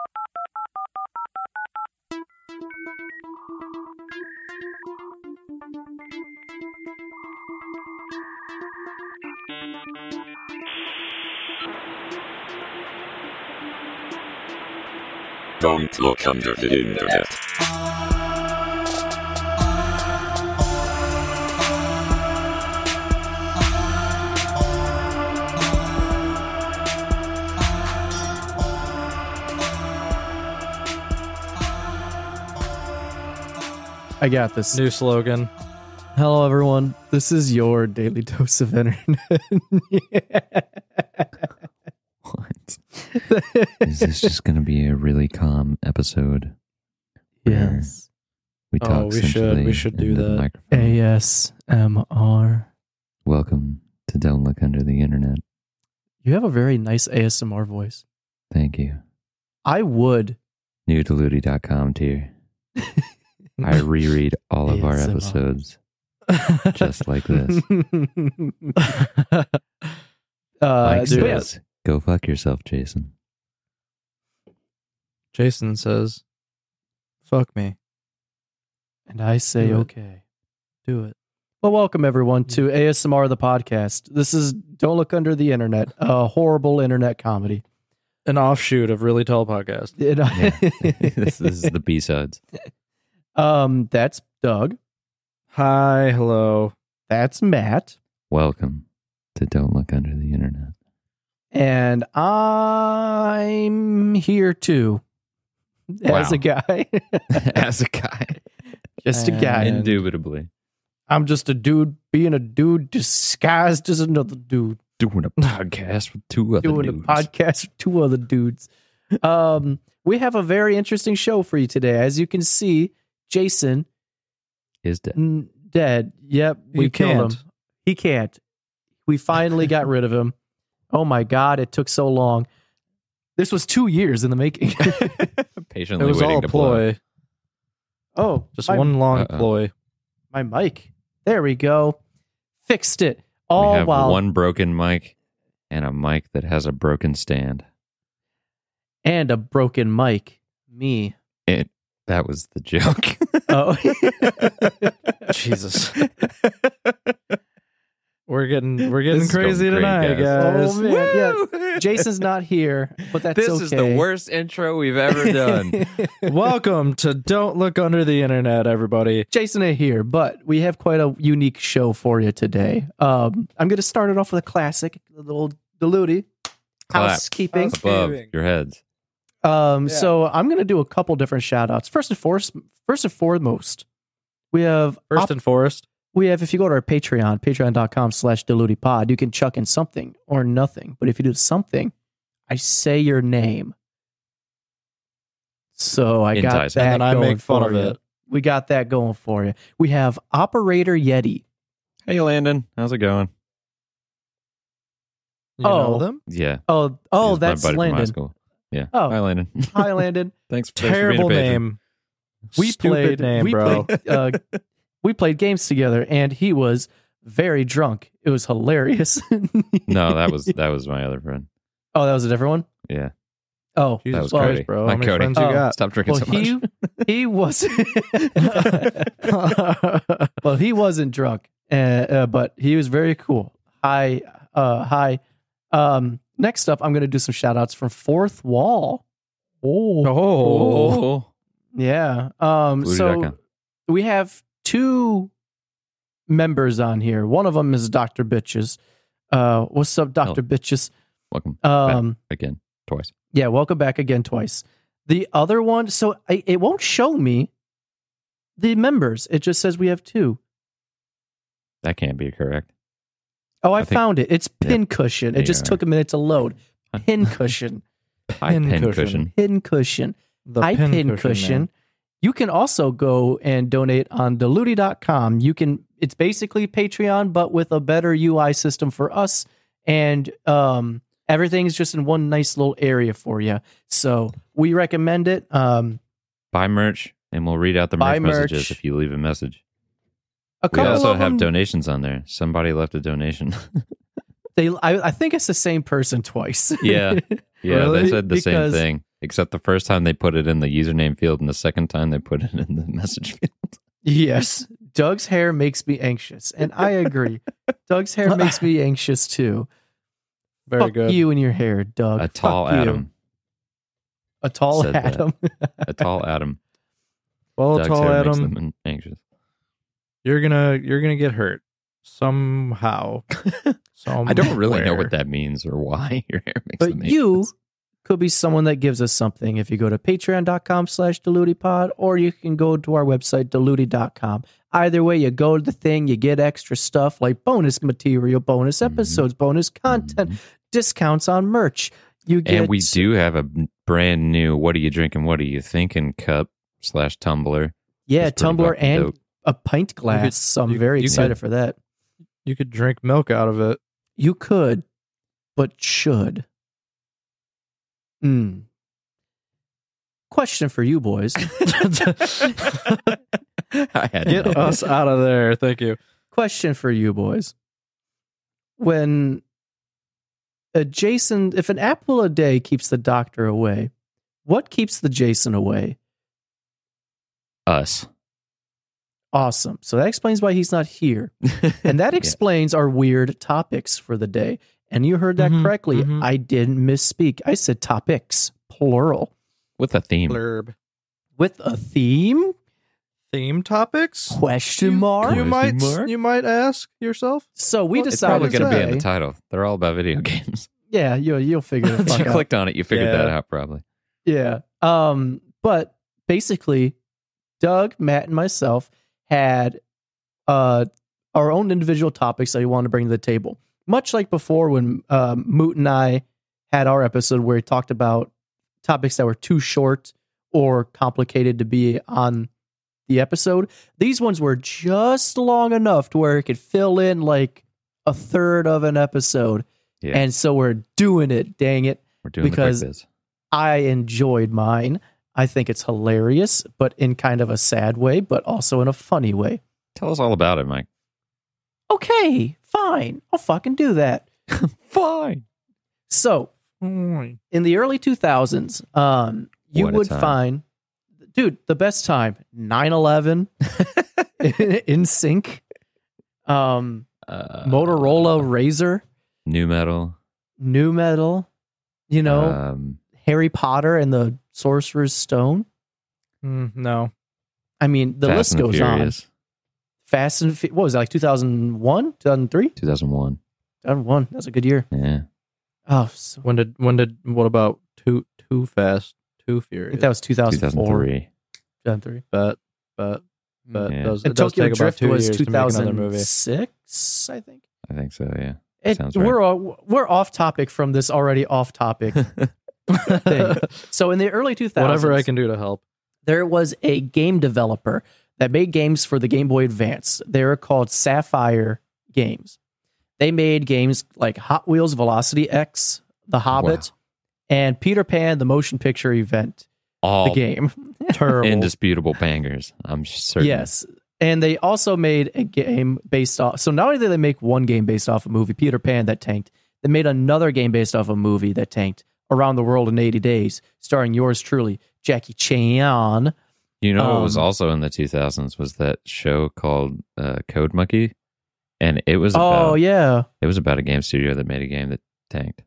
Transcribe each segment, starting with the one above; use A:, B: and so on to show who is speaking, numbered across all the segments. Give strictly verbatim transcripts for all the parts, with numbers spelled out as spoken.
A: Don't look under the internet.
B: I got this.
C: New slogan.
B: Hello, everyone. This is your daily dose of internet.
D: What? Is this just going to be a really calm episode?
B: Yes.
D: We
C: Oh,
D: talk
C: we should-
D: sensually
C: we should do
D: into the
C: that.
D: microphone.
B: A S M R.
D: Welcome to Don't Look Under the Internet.
B: You have a very nice A S M R voice.
D: Thank you.
B: I would.
D: New to Ludi dot com tier. I reread all of our
B: A S M R.
D: episodes just like this.
B: uh,
D: Mike
B: dude, yeah.
D: says, go fuck yourself, Jason.
C: Jason says, fuck me.
B: And I say,
C: Do it.
B: okay.
C: Do it.
B: Well, welcome everyone to A S M R the podcast. This is Don't Look Under the Internet, a horrible internet comedy.
C: An offshoot of Really Tall Podcast.
B: It-
D: Yeah. this, this is the B-sides.
B: um, that's Doug.
C: Hi, hello.
B: That's Matt.
D: Welcome to Don't Look Under the Internet.
B: And I'm here too. As
D: Wow.
B: a guy.
D: As a guy.
B: Just a guy.
C: And-
D: Indubitably.
B: I'm just a dude being a dude disguised as another dude.
D: Doing a podcast with two other
B: Doing
D: dudes.
B: a podcast with two other dudes. Um, we have a very interesting show for you today. As you can see, Jason
D: Is dead.
B: n- dead. Yep, we
C: You
B: killed
C: can't.
B: him. He can't. We finally got rid of him. Oh my God, it took so long. This was two years in the making.
D: Patiently
C: It was
D: waiting
C: all a
D: to blow.
C: ploy.
B: oh,
C: Just
B: my,
C: one long
D: Uh-oh.
C: ploy.
B: my mic. There we go. Fixed it. All
D: we have
B: while
D: one broken mic and a mic that has a broken stand.
B: and a broken mic. Me.
D: It that was the joke.
B: Oh.
C: Jesus. We're getting we're getting
D: This is
C: crazy
D: going
C: tonight,
D: great,
C: guys.
B: Oh, man. Yeah. Jason's not here, but that's
D: this
B: okay.
D: is the worst intro we've ever done.
C: Welcome to Don't Look Under the Internet, everybody.
B: Jason ain't here, but we have quite a unique show for you today. Um, I'm going to start it off with a classic, a little Diluti
D: Clap.
B: housekeeping.
C: House-
D: Above
C: Housekeeping.
D: your heads.
B: Um,
C: Yeah.
B: So I'm going to do a couple different shout outs. First and foremost, first and foremost, we have
C: First
B: op-
C: and Forest.
B: we have if you go to our Patreon, patreon.com slash DilutiPod, you can chuck in something or nothing. But if you do something, I say your name. So I got
D: Enticing.
B: that
C: And then I
B: going
C: make fun
B: for
C: of
B: you.
C: it.
B: We got that going for you. We have Operator Yeti.
D: Hey Landon, how's it going?
C: You
B: Oh.
C: know them?
D: Yeah.
B: Oh, oh,
D: he's my
B: that's
D: buddy from high
B: Landon.
D: school. Yeah.
B: Oh.
D: Hi Landon.
B: Hi, Landon.
D: Thanks, thanks for
C: Terrible
D: being a patron.
C: name.
B: We
C: Stupid
B: played.
C: name,
B: we
C: bro.
B: played. Uh, we played games together, and he was very drunk. It was hilarious.
D: No, that was that was my other friend.
B: Oh, that was a different one.
D: Yeah.
B: Oh,
C: Jesus
D: was
B: well,
D: Cody.
C: Christ, bro.
D: Hi,
C: How many
D: Cody.
C: friends you
B: Oh.
C: got?
D: Stop drinking
B: well,
D: so much.
B: he he was. well, he wasn't drunk, uh, uh, but he was very cool. Hi, uh, hi. Um, next up, I'm going to do some shout outs from Fourth Wall. Oh,
C: Oh.
B: yeah. Um,
D: Bluey
B: so
D: dot com.
B: we have two members on here. One of them is Doctor Bitches. Uh, what's up, Doctor Bitches?
D: Welcome
B: Um,
D: back again twice.
B: yeah, welcome back again twice. The other one, so I, it won't show me the members. It just says we have two.
D: That can't be correct.
B: Oh, I,
D: I think-
B: found it. It's Pincushion.
D: There
B: It just
D: you
B: took a minute to load. Pincushion.
D: Hi,
C: Pin
D: pin
C: cushion.
D: cushion.
B: Pincushion.
C: The
B: Hi,
C: pin
B: Pincushion.
C: cushion, man.
B: You can also go and donate on Diluti dot com. You can. It's basically Patreon, but with a better U I system for us, and um, everything's just in one nice little area for you. So we recommend it. Um,
D: Buy merch, and we'll read out the
B: Buy
D: merch messages
B: merch.
D: if you leave a message.
B: a
D: We
B: couple
D: also
B: of
D: have
B: them,
D: donations on there. Somebody left a donation.
B: they, I, I think it's the same person twice.
D: Yeah. Yeah,
B: Really?
D: they said the
B: Because-
D: same thing. Except the first time they put it in the username field, and the second time they put it in the message field.
B: Yes. Doug's hair makes me anxious. And I agree. Doug's hair makes me anxious too.
C: Very
B: Fuck
C: good.
B: you and your hair, Doug.
D: A tall
B: Fuck you.
D: Adam.
B: A tall
D: Said that.
B: Adam.
D: A tall Adam.
C: Well,
D: Doug's
C: tall
D: hair makes
C: Adam,
D: them anxious.
C: you're gonna you're gonna get hurt somehow.
D: I don't really know
C: Somewhere.
D: what that means or why your hair makes
B: But
D: them
B: you
D: anxious.
B: could be someone that gives us something if you go to patreon.com slash deludipod, or you can go to our website, deludi dot com. Either way, you go to the thing, you get extra stuff like bonus material, bonus episodes, bonus content,
D: Mhm.
B: discounts on merch. You get
D: And we do have a brand new "What are you drinking? What are you thinking?" cup slash tumbler.
B: yeah,
D: It's pretty
B: tumbler
D: fucking
B: and
D: dope.
B: a pint glass. so I'm
C: you-
B: very
C: you
B: excited
C: could-
B: for that.
C: You could drink milk out of it.
B: You could, but should. Hmm. Question for you boys.
D: I had
C: Get
D: no
C: us
D: idea.
C: out of there. Thank you.
B: Question for you boys. When a Jason, if an apple a day keeps the doctor away, what keeps the Jason away?
D: us.
B: Awesome. So that explains why he's not here. And that
D: Yeah.
B: explains our weird topics for the day. And you heard that
C: Mhm,
B: correctly.
C: mhm.
B: I didn't misspeak. I said topics, plural,
D: With a theme.
C: Blurb.
B: with a theme?
C: Theme topics.
B: Question
C: You-
B: mark?
C: You might
D: Question mark?
C: you might ask yourself.
B: So we
C: Well, it's
D: It's probably
B: decided
D: going to be in the
B: today-
D: title. They're all about video games.
B: Yeah, you'll, you'll figure the
D: If
B: fuck
D: you
B: out.
D: clicked on it, you figured
C: Yeah.
D: that out probably.
B: Yeah. Um, but basically, Doug, Matt, and myself had uh our own individual topics that we wanted to bring to the table. Much like before when um, Moot and I had our episode where we talked about topics that were too short or complicated to be on the episode. These ones were just long enough to where it could fill in like a third of an episode.
D: Yeah.
B: And so we're doing it, dang it.
D: We're doing
B: because-
D: the quick biz.
B: I enjoyed mine. I think it's hilarious, but in kind of a sad way, but also in a funny way.
D: Tell us all about it, Mike.
B: Okay, fine. I'll fucking do that.
D: Fine.
B: So,
C: Mm.
B: in the early two thousands, um, you
D: What a
B: would
D: time.
B: find, dude, the best time, nine eleven, In Sync, um,
D: Uh,
B: Motorola Razr,
D: New metal.
B: New Metal, you know,
D: Um,
B: Harry Potter and the Sorcerer's Stone.
C: Mm, no.
B: I mean, the
D: Fast
B: list
D: and the
B: goes on.
D: Furious.
B: Fast and Fu- what was it, like two thousand one, two thousand three?
D: two thousand one.
B: two thousand one. That was a good year.
D: Yeah.
B: Oh, so,
C: When did when did what about Too Too Fast, Too
B: I
C: Furious?
B: think that was two thousand four,
D: two thousand three.
B: two thousand three.
C: but but but
D: Yeah.
C: does,
B: And
C: it does
B: Tokyo
C: take about
B: Drift
C: two
B: was
C: years
B: two
C: to make another
B: thousand
C: movie.
B: six, I think.
D: I think so, yeah.
B: It,
D: Sounds right.
B: we're all- we're off topic from this already off topic thing. So in the early two thousands,
C: Whatever I can do to help.
B: there was a game developer that made games for the Game Boy Advance. They were called Sapphire Games. They made games like Hot Wheels Velocity X, The Hobbit, and Peter Pan, the motion picture event,
D: All
B: the game.
C: Terrible.
D: indisputable bangers. I'm certain.
B: Yes. And they also made a game based off. So not only did they make one game based off a movie, Peter Pan, that tanked, they made another game based off a movie that tanked, Around the World in eighty days, starring yours truly, Jackie Chan.
D: You know what was
B: Um,
D: also in the two thousands was that show called uh, Code Monkey, and it was about,
B: Oh, yeah.
D: it was about a game studio that made a game that tanked.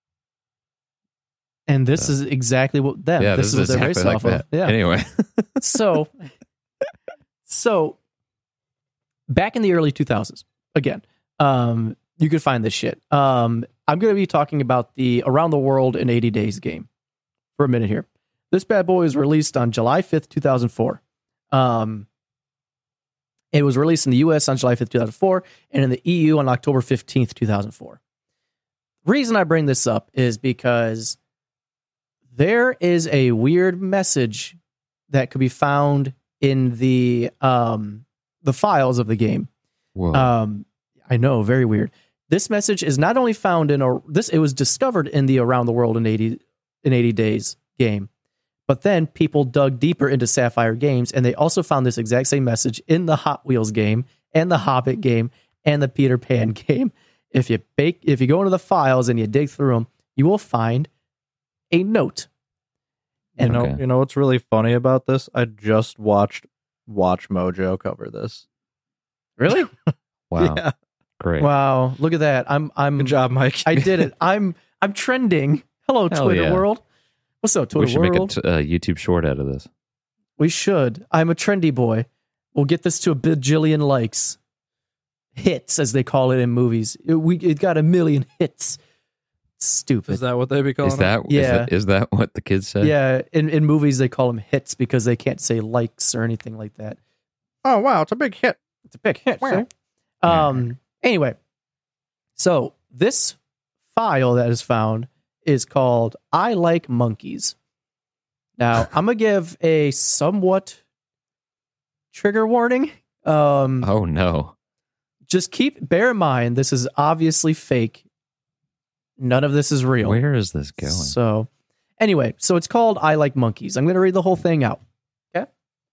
B: And this
D: Uh,
B: is exactly what them.
D: yeah,
B: this,
D: this,
B: is what they're
D: exactly
B: based
D: like
B: off
D: that.
B: of. Yeah.
D: Anyway,
B: so, so back in the early two thousands, again, um, you could find this shit. Um, I'm going to be talking about the Around the World in eighty days game for a minute here. This bad boy was released on July fifth, two thousand four. Um, it was released in the U S on July fifth, two thousand four, and in the E U on October fifteenth, two thousand four. Reason I bring this up is because there is a weird message that could be found in the um, the files of the game.
D: whoa.
B: Um, I know, very weird. This message is not only found in a this. It was discovered in the Around the World in eighty in eighty days game, but then people dug deeper into Sapphire Games, and they also found this exact same message in the Hot Wheels game, and the Hobbit game, and the Peter Pan game. If you bake, if you go into the files and you dig through them, you will find a note.
C: You know,
D: Okay.
C: you know what's really funny about this? I just watched Watch Mojo cover this.
B: Really?
D: Wow.
C: Yeah.
D: Great.
B: Wow, look at that. I'm I'm
C: Good job, Mike.
B: I did it. I'm I'm trending. Hello,
D: Hell
B: Twitter
D: yeah.
B: world. What's up,
D: we
B: Twitter
D: should
B: world?
D: make a t- uh, YouTube short out of this.
B: We should. I'm a trendy boy. We'll get this to a bajillion likes. Hits, as they call it in movies. It, we, it got a million hits. Stupid.
C: Is that what they be calling
D: Is that,
B: Yeah.
D: is that is that what the kids say?
B: yeah, in, in movies, they call them hits because they can't say likes or anything like that.
C: it? Oh, wow. It's a big hit.
B: It's a big hit.
C: Wow.
B: see? Um. Anyway, so this file that is found is called I Like Monkeys. Now, I'm going to give a somewhat trigger warning. Um,
D: Oh no.
B: just keep, bear in mind, this is obviously fake. None of this is real.
D: Where is this going?
B: So, anyway, so it's called I Like Monkeys. I'm going to read the whole thing out. Okay?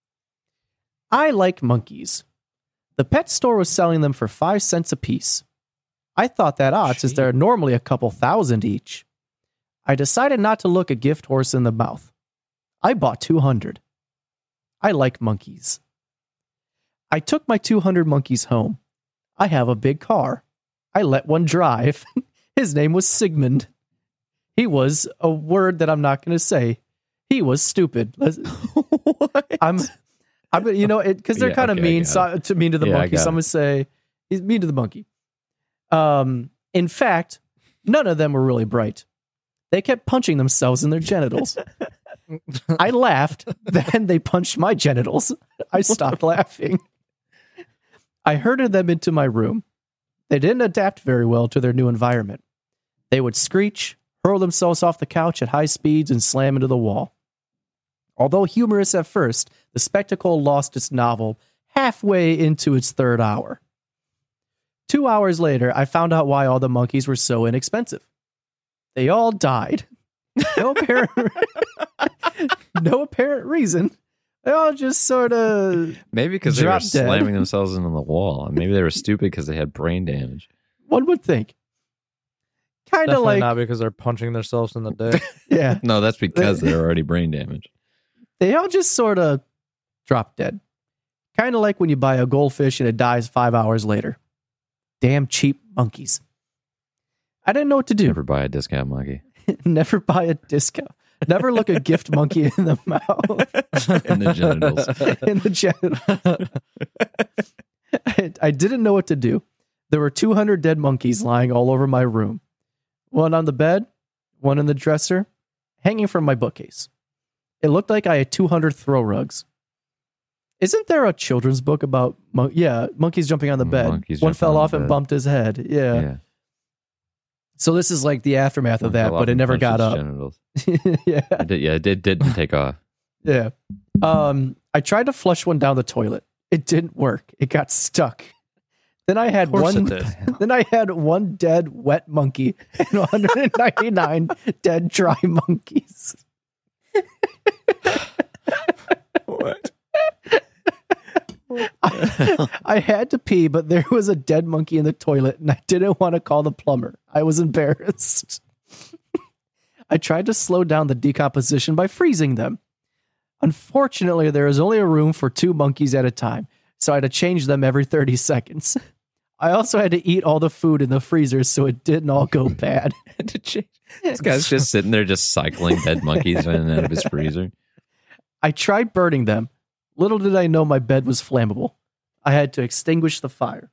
B: I like monkeys. The pet store was selling them for five cents a piece. I thought that odd, since they're normally a couple thousand each. I decided not to look a gift horse in the mouth. I bought two hundred. I like monkeys. I took my two hundred monkeys home. I have a big car. I let one drive. His name was Sigmund. He was a word that I'm not going to say. He was stupid. Let's- I'm, I'm, you know, because they're
D: Yeah,
B: kind of
D: okay, I
B: mean
D: got
B: so, to mean to the
D: Yeah, I
B: monkey. So
D: got
B: I'm going to say he's mean to the monkey. Um, in fact, none of them were really bright. They kept punching themselves in their genitals. I laughed. Then they punched my genitals. I stopped laughing. I herded them into my room. They didn't adapt very well to their new environment. They would screech, hurl themselves off the couch at high speeds, and slam into the wall. Although humorous at first, the spectacle lost its novel halfway into its third hour. Two hours later, I found out why all the monkeys were so inexpensive. They all died. No apparent, no apparent reason. They all just sort of,
D: Maybe because they were
B: Drop dead.
D: slamming themselves into the wall. And maybe they were stupid because they had brain damage.
B: one would think. Kind of
C: Definitely
B: like,
C: not because they're punching themselves in the dick.
B: yeah,
D: No, that's because they're already brain damaged.
B: they all just sort of drop dead. Kind of like when you buy a goldfish and it dies five hours later. Damn cheap monkeys. I didn't know what to do.
D: Never buy a discount monkey.
B: Never buy a discount. Never look a gift monkey in the mouth.
D: In the genitals.
B: In the genitals. I, I didn't know what to do. There were two hundred dead monkeys lying all over my room. One on the bed, one in the dresser, hanging from my bookcase. It looked like I had two hundred throw rugs. Isn't there a children's book about, mon- yeah, monkeys jumping on the bed?
D: Monkeys
B: One
D: jumping
B: fell
D: on the
B: off and
D: bed.
B: bumped his head. Yeah.
D: Yeah.
B: So this is like the aftermath of
D: One
B: that,
D: fell
B: but
D: off
B: it
D: and
B: never
D: punched
B: got
D: its
B: up.
D: genitals.
B: Yeah.
D: It did, yeah, it did, didn't take off.
B: Yeah. Um, I tried to flush one down the toilet. It didn't work. It got stuck. Then I had
C: Of course
B: one.
C: it did.
B: Then I had one dead wet monkey and one hundred ninety-nine dead dry monkeys.
C: What?
B: I, I had to pee, but there was a dead monkey in the toilet, and I didn't want to call the plumber. I was embarrassed. I tried to slow down the decomposition by freezing them. Unfortunately, there is only a room for two monkeys at a time, so I had to change them every thirty seconds. I also had to eat all the food in the freezer so it didn't all go bad.
D: This guy's just sitting there just cycling dead monkeys in and out of his freezer.
B: I tried burning them. Little did I know my bed was flammable. I had to extinguish the fire.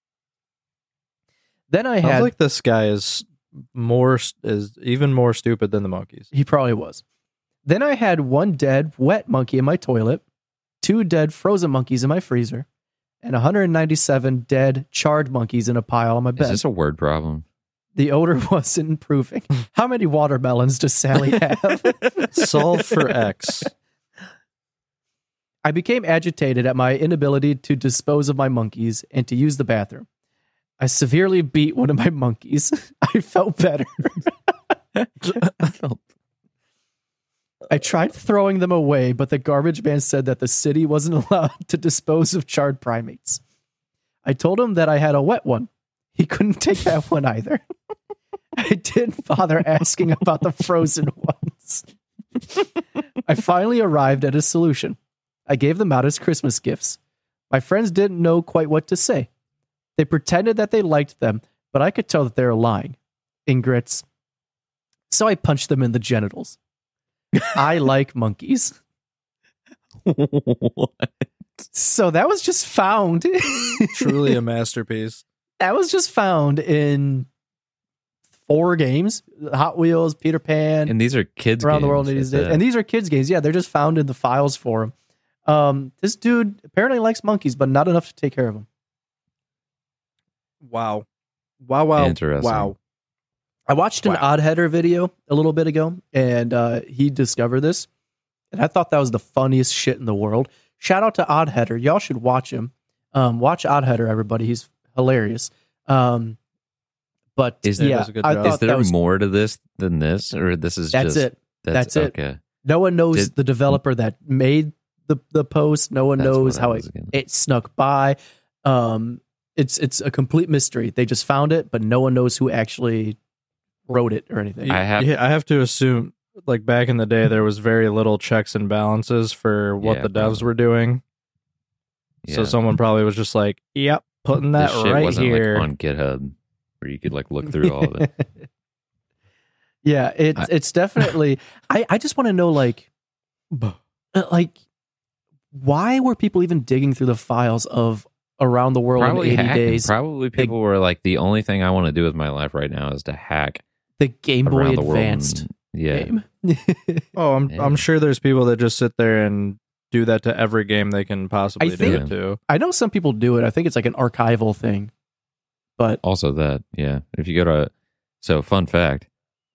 B: Then I
C: Sounds
B: had...
C: like this guy is more is even more stupid than the monkeys.
B: He probably was. Then I had one dead wet monkey in my toilet, two dead frozen monkeys in my freezer, and one hundred ninety-seven dead charred monkeys in a pile on my
D: Is
B: bed.
D: this a word problem?
B: The odor wasn't improving. How many watermelons does Sally have?
C: Solve for X.
B: I became agitated at my inability to dispose of my monkeys and to use the bathroom. I severely beat one of my monkeys. I felt better. I tried throwing them away, but the garbage man said that the city wasn't allowed to dispose of charred primates. I told him that I had a wet one. He couldn't take that one either. I didn't bother asking about the frozen ones. I finally arrived at a solution. I gave them out as Christmas gifts. My friends didn't know quite what to say. They pretended that they liked them, but I could tell that they were lying. Ingrats. So I punched them in the genitals. I like monkeys.
C: What?
B: So that was just found.
C: Truly a masterpiece.
B: That was just found in four games. Hot Wheels, Peter Pan,
D: And these are kids
B: around
D: games
B: the world
D: at
B: these days.
D: that.
B: And these are kids games. Yeah, they're just found in the files for him. Um, this dude apparently likes monkeys, but not enough to take care of them.
C: Wow. Wow, wow.
D: Interesting.
C: Wow.
B: I watched an
C: Wow.
B: Odd Header video a little bit ago, and uh, he discovered this. And I thought that was the funniest shit in the world. Shout out to Odd Header. Y'all should watch him. Um, watch Odd Header, everybody. He's hilarious. Um, but
D: Is
C: there-
B: yeah,
C: does a good
B: I
C: job.
B: thought
D: Is there
B: that was,
D: more to this than this, or this is
B: that's
D: just
B: it.
D: That's,
B: That's it.
D: Okay.
B: No one knows
D: Did-
B: the developer that made the, the post. No one
D: That's
B: knows
D: what I
B: how
D: was
B: it,
D: gonna-
B: it snuck by. Um, it's it's a complete mystery. They just found it, but no one knows who actually wrote it or anything.
D: I have-
C: yeah, I have to assume, like back in the day, there was very little checks and balances for what
D: Yeah,
C: the devs
D: probably.
C: were doing. So
D: Yeah.
C: someone probably was just like, "Yep, putting that
D: this shit
C: right
D: wasn't
C: here."
D: like on GitHub where you could like look through all of it.
B: Yeah, it's
D: I-
B: it's definitely. I I just want to know, like, uh, like, why were people even digging through the files of Around the World
D: Probably
B: in eighty
D: hacking.
B: days?
D: Probably people were like, the only thing I want to do with my life right now is to hack
B: The Game Boy
D: around the world.
B: Advanced
D: and- yeah.
B: game.
C: Oh, I'm
D: Yeah.
C: I'm sure there's people that just sit there and do that to every game they can possibly
B: I think-
C: do it to.
B: I know some people do it. I think it's like an archival thing, but
D: Also that, yeah. If you go to, so fun fact,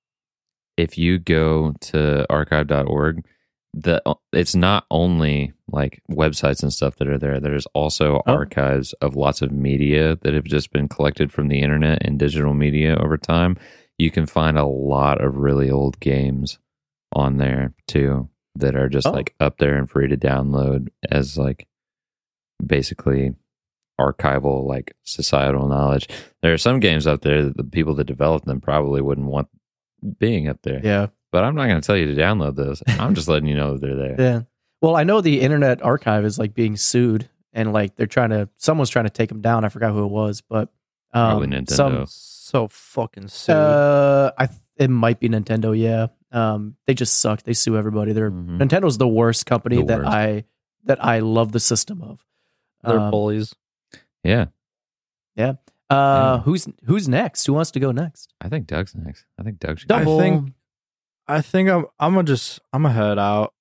D: if you go to archive dot org, the it's not only like websites and stuff that are there. There's also
B: Oh.
D: archives of lots of media that have just been collected from the internet and digital media over time. You can find a lot of really old games on there too that are just
B: Oh.
D: like up there and free to download as like basically archival, like societal knowledge. There are some games out there that the people that developed them probably wouldn't want being up there.
B: yeah,
D: But I'm not going to tell you to download those. I'm just letting you know that they're there.
B: yeah. Well, I know the Internet Archive is like being sued, and like they're trying to. Someone's trying to take them down. I forgot who it was, but um,
D: Probably Nintendo.
B: Some,
C: So fucking sued.
B: uh, I th- it might be Nintendo. Yeah, um, they just suck. They sue everybody. They're
D: Mhm.
B: Nintendo's the worst company
D: The
B: that
D: worst.
B: I that I love the system of.
C: They're
B: Um,
C: bullies.
D: Yeah.
B: Uh,
D: Yeah.
B: who's who's next? Who wants to go next?
D: I think Doug's next. I think Doug should
C: I
B: Double.
C: think I think I'm I'm gonna just I'm gonna head out.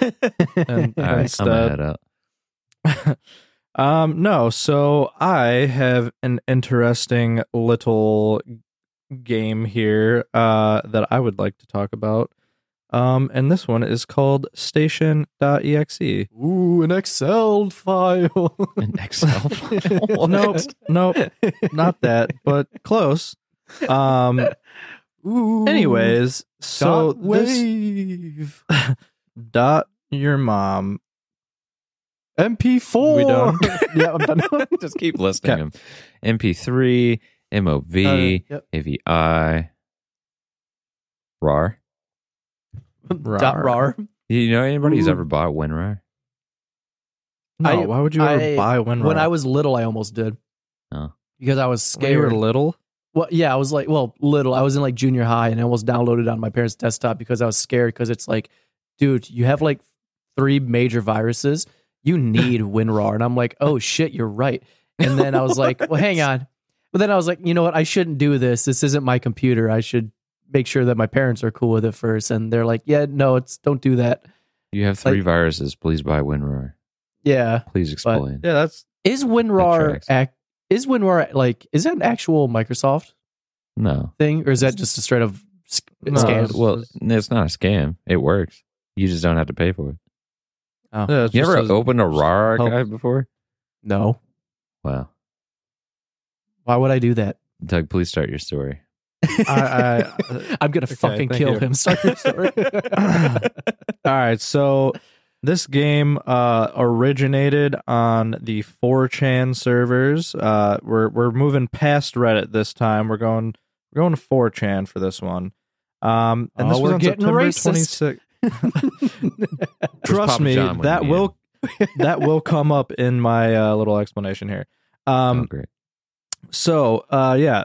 C: And-
D: All right, I'm going
C: instead.
D: to head out.
C: um no, so I have an interesting little game here uh that I would like to talk about. Um and this one is called station.exe.
B: Ooh, an Excel file.
D: An Excel file.
C: Nope, nope, not that, but close. Um
B: Ooh.
C: anyways, so
B: Dot
C: this
B: wave.
C: dot your mom.
B: M P four.
C: We done?
B: Yeah, I'm done.
D: Just keep listing
C: Okay.
D: them. M P three, M O V,
B: Uh, yep.
D: A V I, R A R.
B: Dot rar.
D: You know anybody who's
B: Ooh.
D: ever bought WinRAR?
C: No,
B: I-
C: why would you ever
B: I-
C: buy WinRAR?
B: When I was little, I almost did.
D: Oh.
B: Because I was
C: When you were
B: scared.
C: little?
B: Well, yeah, I was like, well, little. I was in like junior high, and I almost downloaded it on my parents' desktop because I was scared. Because it's like, dude, you have like three major viruses. You need WinRAR, and I'm like, oh shit, you're right. And then I was like, well, hang on. But then I was like, you know what? I shouldn't do this. This isn't my computer. I should make sure that my parents are cool with it first. And they're like, yeah, no, it's don't do that.
D: You have three
B: Like-
D: viruses. Please buy WinRAR.
B: Yeah.
D: Please explain.
C: Yeah, that's
B: Is
D: That
B: WinRAR
D: tracks.
B: ac- is WinRAR like is that an actual Microsoft
D: No.
B: thing, or is that just a straight up sc-
C: No,
B: scam?
C: it's-
D: Well, it's not a scam. It works. You just don't have to pay for it.
B: Oh.
C: yeah, it's
D: You
C: just
D: ever
C: a-
D: opened a R A R
C: help.
D: archive before?
B: No.
D: Wow.
B: Why would I do that?
D: Doug, please start your story.
C: I, I,
B: I'm gonna
C: Okay,
B: fucking
C: thank
B: kill
C: you.
B: him. Start your story.
C: all right, so this game uh, originated on the four chan servers. Uh, we're we're moving past Reddit this time. We're going we're going to four chan for this one. Um, and
B: Oh,
C: this was
B: we're
C: on
B: getting
C: September
B: racist.
C: twenty-sixth. Trust
D: Papa
C: me,
D: John when
C: that
D: you need
C: will that will come up in my uh, little explanation here. Um,
D: oh, great.
C: So, uh, yeah,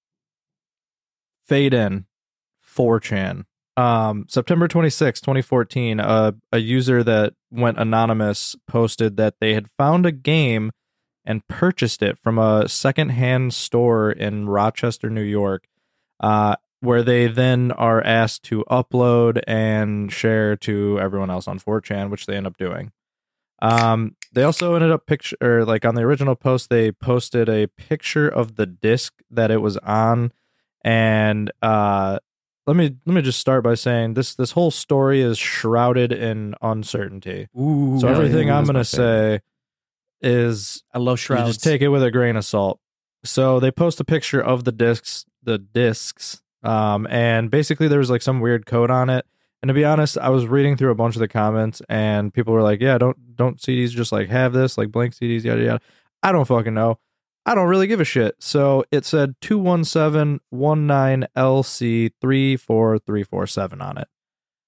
C: fade in four chan. Um, September twenty-sixth, twenty fourteen, uh, a user that went anonymous posted that they had found a game and purchased it from a secondhand store in Rochester, New York, uh, where they then are asked to upload and share to everyone else on four chan, which they end up doing. Um, they also ended up picture or like on the original post, they posted a picture of the disc that it was on, and uh, let me let me just start by saying this this whole story is shrouded in uncertainty.
B: Ooh,
C: So
D: yeah,
C: everything
D: yeah,
C: I'm
D: that's my
C: gonna
D: favorite.
C: say is
B: I love
C: you
B: shrouds.
C: just take it with a grain of salt. So they post a picture of the discs, the discs, um, and basically there was like some weird code on it. And to be honest, I was reading through a bunch of the comments, and people were like, "Yeah, don't don't C Ds just like have this like blank C Ds, yada yada." I don't fucking know. I don't really give a shit. So it said two one seven one nine L C three four three four seven on it.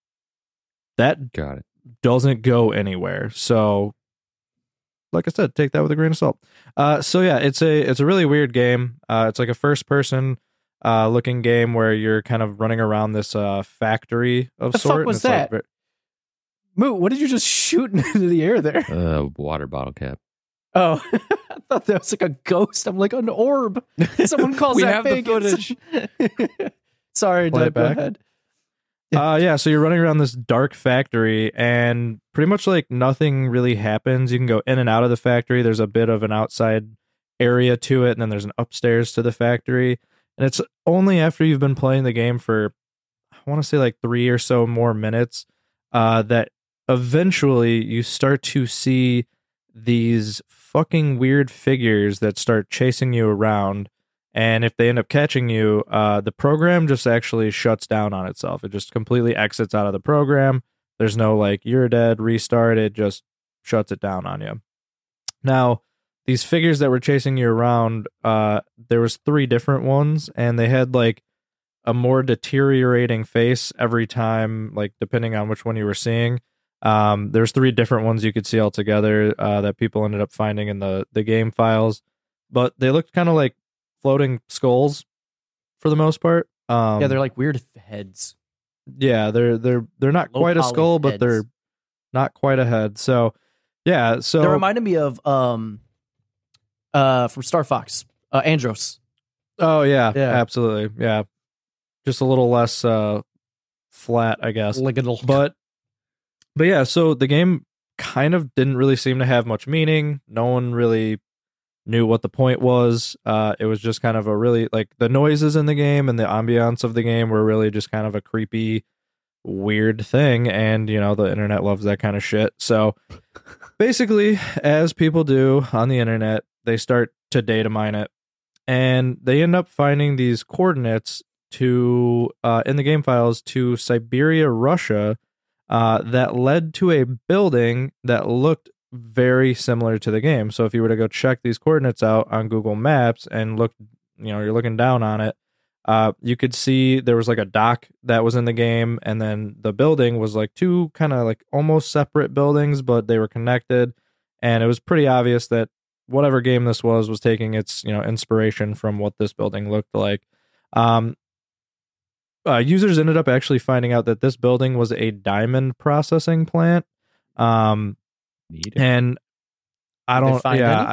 C: That
D: Got it.
C: doesn't go anywhere. So, like I said, take that with a grain of salt. Uh, so yeah, it's a it's a really weird game. Uh, it's like a first person uh, looking game where you're kind of running around this uh, factory of
B: The
C: sort.
B: fuck
C: and
B: was
C: it's like
B: that?
C: ve-
B: Moo, what did you just shoot into the air there?
D: Uh, water bottle cap.
B: Oh, I thought that was like a ghost. I'm like an orb. Someone calls
D: We
B: that
D: have the
B: fake.
D: footage.
B: Sorry,
C: Play it
B: Doug, go
C: back.
B: ahead.
C: Uh, yeah, so you're running around this dark factory, and pretty much like nothing really happens. You can go in and out of the factory. There's a bit of an outside area to it, and then there's an upstairs to the factory. And it's only after you've been playing the game for, I want to say like three or so more minutes, uh, that eventually you start to see these fucking weird figures that start chasing you around. And if they end up catching you, uh, the program just actually shuts down on itself. It just completely exits out of the program. There's no like, you're dead, restart. It just shuts it down on you. Now, these figures that were chasing you around, uh, there was three different ones, and they had like a more deteriorating face every time, like depending on which one you were seeing. Um, there's three different ones you could see altogether uh, that people ended up finding in the, the game files. But they looked kind of like floating skulls for the most part. Um,
B: Yeah, they're like weird heads.
C: yeah, they're they're they're not
B: Low
C: quite a
B: poly
C: skull, but
B: heads.
C: they're not quite a head. So yeah, so
B: They reminded me of um, uh, from Star Fox, uh, Andros.
C: oh yeah,
B: Yeah.
C: absolutely, yeah, just a little less uh, flat, I guess.
B: Ligadal.
C: But but yeah, so the game kind of didn't really seem to have much meaning. No one really knew what the point was. Uh, it was just kind of a really like the noises in the game and the ambiance of the game were really just kind of a creepy, weird thing. And you know, the internet loves that kind of shit. So basically, as people do on the internet, they start to data mine it, and they end up finding these coordinates to uh, in the game files to Siberia, Russia, uh, that led to a building that looked very similar to the game. So if you were to go check these coordinates out on Google Maps and look, you know, you're looking down on it, uh, you could see there was like a dock that was in the game, and then the building was like two kind of like almost separate buildings, but they were connected, and it was pretty obvious that whatever game this was was taking its, you know, inspiration from what this building looked like. Um, uh, users ended up actually finding out that this building was a diamond processing plant. Um,
D: Need it.
C: and I
B: Did they
C: don't,
B: find
C: yeah,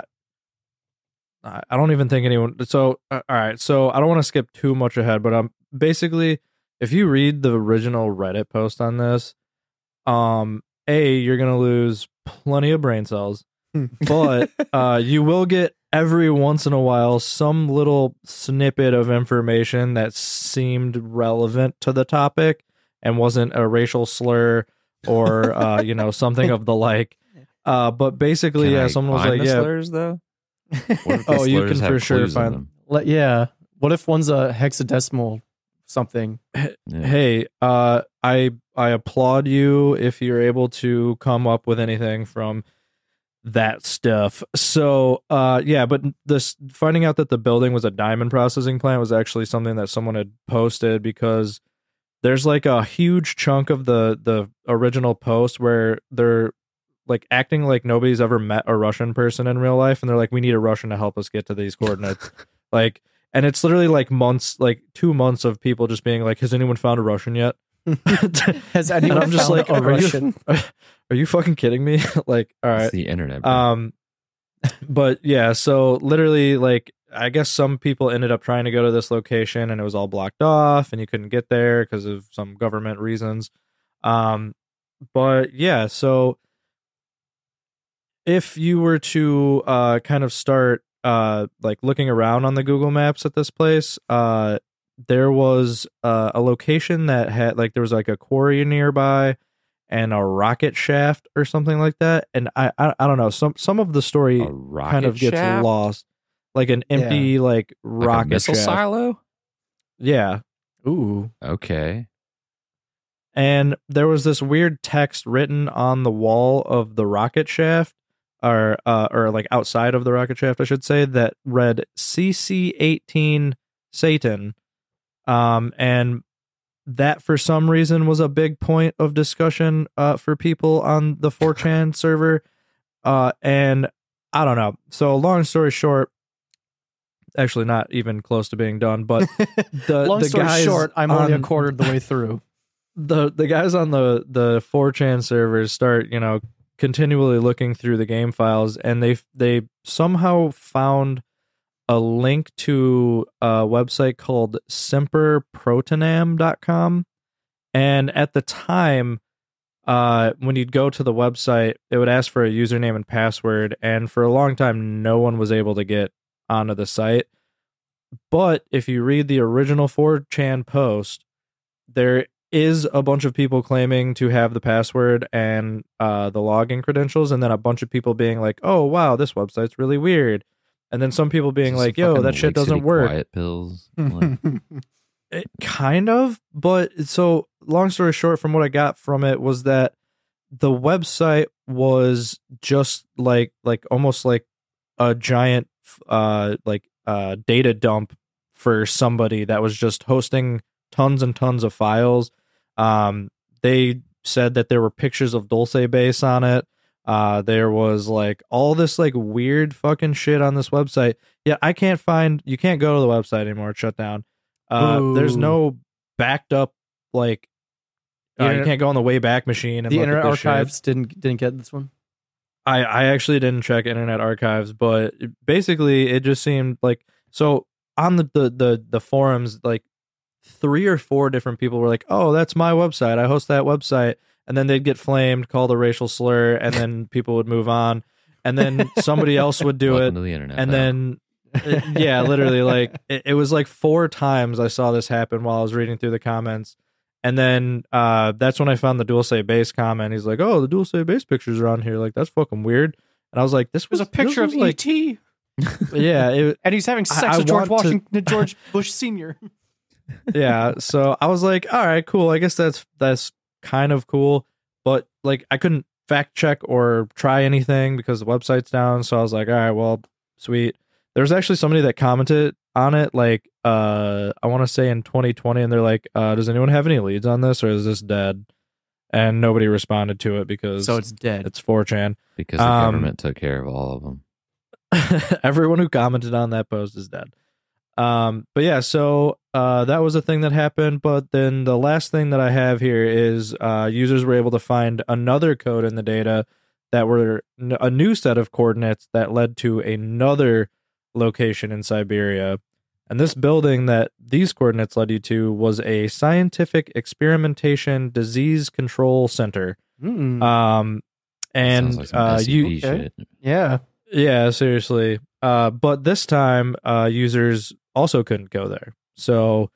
C: I, I don't even think anyone. So, uh, all right. So I don't want to skip too much ahead, but um, basically, if you read the original Reddit post on this, um, a you're gonna lose plenty of brain cells, but uh, you will get every once in a while some little snippet of information that seemed relevant to the topic and wasn't a racial slur or uh, you know, something of the like. Uh, but basically,
D: Can
C: yeah,
D: I
C: someone was
D: find
C: like,
D: the
C: yeah,
D: slurs, though? What if the
C: Oh, you
D: slurs
C: can
D: have
C: for sure
D: clues in
C: find-
D: them?
B: Let- yeah. What if one's a hexadecimal something?
D: Yeah.
C: hey, uh, I I applaud you if you're able to come up with anything from that stuff. So, uh, yeah, but this finding out that the building was a diamond processing plant was actually something that someone had posted because there's like a huge chunk of the the original post where they're like acting like nobody's ever met a Russian person in real life, and they're like, we need a Russian to help us get to these coordinates. Like, and it's literally like months, like two months of people just being like, has anyone found a Russian yet?
B: Has
C: And
B: anyone
C: I'm just
B: found
C: like,
B: a
C: are
B: Russian?
C: you are you fucking kidding me? Like, all right.
D: It's the internet. Bro.
C: Um, but yeah, so literally, like, I guess some people ended up trying to go to this location and it was all blocked off and you couldn't get there because of some government reasons. Um, but yeah, so if you were to uh kind of start uh like looking around on the Google Maps at this place, uh there was uh, a location that had like there was like a quarry nearby and a rocket shaft or something like that. And I I, I don't know, some some of the story
D: a rocket
C: kind of gets
D: shaft?
C: lost, like an empty like
D: Like
C: rocket
D: a missile
C: shaft.
D: silo.
C: Yeah,
B: Ooh.
D: Okay.
C: and there was this weird text written on the wall of the rocket shaft, or uh, or like outside of the rocket shaft, I should say, that read C C eighteen Satan. Um, and that for some reason was a big point of discussion uh, for people on the four chan server. Uh, and I don't know. So long story short, actually not even close to being done, but the,
B: Long
C: the
B: story
C: guys
B: short, I'm only a
C: on-
B: quarter of the way through.
C: the the guys on the the four chan servers start, you know, continually looking through the game files, and they they somehow found a link to a website called semper protonam dot com. And at the time, uh when you'd go to the website, it would ask for a username and password, and for a long time no one was able to get onto the site. But if you read the original four chan post, there is a bunch of people claiming to have the password and uh, the login credentials, and then a bunch of people being like, "Oh wow, this website's really weird," and then some people being
D: Is this
C: like,
D: some
C: "Yo,
D: fucking
C: that shit
D: Lake City
C: doesn't work."
D: Quiet pills. Like,
C: It, kind of, but so long story short, from what I got from it was that the website was just like like almost like a giant uh like uh data dump for somebody that was just hosting tons and tons of files. Um, they said that there were pictures of Dulce Base on it. Uh, there was like all this like weird fucking shit on this website. Yeah, I can't find. You can't go to the website anymore. It's shut down. Uh, there's
B: Ooh.
C: no backed up like.
B: The
C: Uh, you
B: internet-
C: can't go on the Wayback Machine and
B: The
C: look
B: Internet
C: at this shit.
B: Archives didn't didn't get this one.
C: I, I actually didn't check Internet Archives, but it- basically it just seemed like so on the, the, the, the forums, like three or four different people were like, "Oh, that's my website. I host that website," and then they'd get flamed, called a racial slur, and then people would move on, and then somebody else would do
D: welcome
C: it,
D: to the internet.
C: and
D: pal.
C: then it- yeah, literally like it, it was like four times I saw this happen while I was reading through the comments. And then uh, that's when I found the Dulce Base comment. He's like, "Oh, the Dulce Base pictures are on here. Like, that's fucking weird." And I was like, "This was
B: There's a picture
C: this
B: of
C: was
B: E
C: like,
B: T
C: yeah, it,
B: and he's having
C: I-
B: sex
C: I
B: with George
C: want to-
B: Washington, George Bush Senior
C: yeah." So I was like, "All right, cool. I guess that's that's kind of cool." But like, I couldn't fact check or try anything because the website's down. So I was like, "All right, well, sweet." There's actually somebody that commented on it, like uh, I want to say in twenty twenty, and they're like, uh, "Does anyone have any leads on this, or is this dead?" And nobody responded to it because
B: So it's dead.
C: it's four chan.
D: because the
C: um,
D: government took care of all of them.
C: Everyone who commented on that post is dead. Um, but yeah, so uh, that was a thing that happened. But then the last thing that I have here is uh, users were able to find another code in the data that were n- a new set of coordinates that led to another location in Siberia. And this building that these coordinates led you to was a scientific experimentation disease control center.
B: Mm.
C: Um, and
D: Sounds like some
C: uh,
D: S C
C: you,
D: P
B: okay.
D: shit.
B: yeah.
C: yeah, seriously. Uh, but this time, uh, users also couldn't go there. So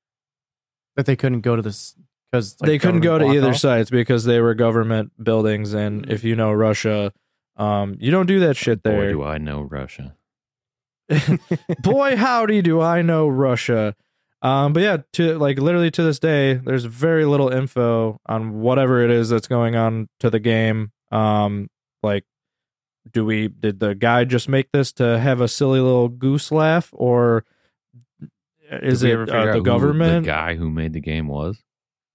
B: But they couldn't go to this because
C: they couldn't go to either sites because they were government buildings. And if you know Russia, um, you don't do that shit
D: Boy,
C: there.
D: do I know Russia.
C: Boy, howdy, do I know Russia. Um, but yeah, to like literally to this day, there's very little info on whatever it is that's going on to the game. Um, like, do we did the guy just make this to have a silly little goose laugh, or is
D: Did we
C: it
D: ever figure
C: uh,
D: out
C: the
D: who
C: government?
D: the guy who made the game was?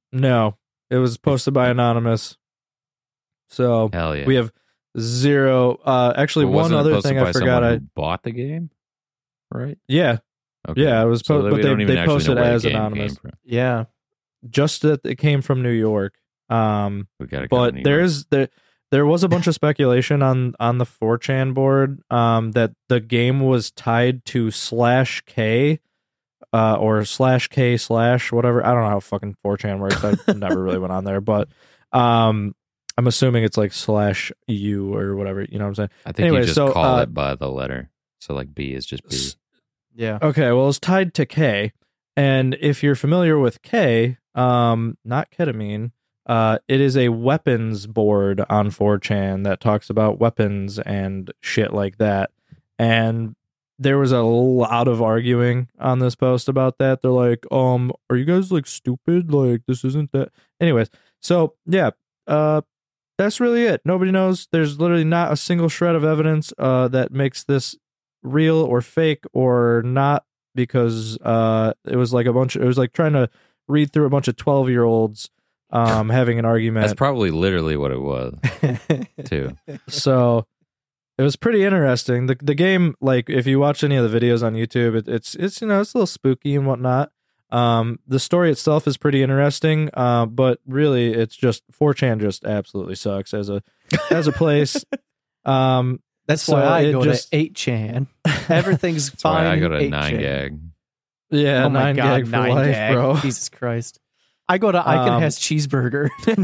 C: No, it was posted by anonymous. So
D: Hell yeah.
C: we have zero. Uh, actually,
D: Well,
C: one
D: wasn't it
C: other
D: posted
C: thing I
D: by
C: forgot.
D: someone
C: I
D: who bought the game, right?
C: yeah
D: Okay.
C: yeah it was
D: So
C: po-
D: that
C: but
D: we
C: they
D: don't even
C: they
D: actually
C: posted
D: know where the
C: as
D: game
C: anonymous.
D: came from.
B: Yeah.
C: Just that it came from New York. Um,
D: We gotta go to
C: but
D: New
C: there
D: York.
C: is there there was a bunch of speculation on on the four chan board um that the game was tied to slash K uh or slash K slash whatever. I don't know how fucking four chan works. I never really went on there, but um I'm assuming it's like slash U or whatever, you know what I'm saying?
D: I think
C: anyway,
D: you just
C: so,
D: call
C: uh,
D: it by the letter. So like B is just B.
C: S-
B: Yeah.
C: Okay, well, it's tied to K, and if you're familiar with K, um, not ketamine, uh, it is a weapons board on four chan that talks about weapons and shit like that. And there was a lot of arguing on this post about that. They're like, um, are you guys like stupid? Like, this isn't that. Anyways, so yeah, uh, that's really it. Nobody knows. There's literally not a single shred of evidence uh, that makes this real or fake or not, because uh, it was like a bunch. It was like trying to read through a bunch of twelve year olds um, having an argument.
D: That's probably literally what it was, too.
C: So it was pretty interesting. The the game, like if you watch any of the videos on YouTube, it, it's it's you know it's a little spooky and whatnot. Um, the story itself is pretty interesting, uh, but really it's just four chan just absolutely sucks as a as a place. Um,
B: That's
C: So
B: why I
C: it
B: go
C: just-
B: to eight chan. Everything's
D: That's
B: fine.
D: why I go
B: in
D: to
B: eight
D: nine
B: chan.
D: gag.
C: yeah,
B: Oh my
C: nine
B: god,
C: gag for
B: nine
C: life,
B: gag.
C: bro.
B: Jesus Christ. I go to I Can
C: Um,
B: Has Cheeseburger.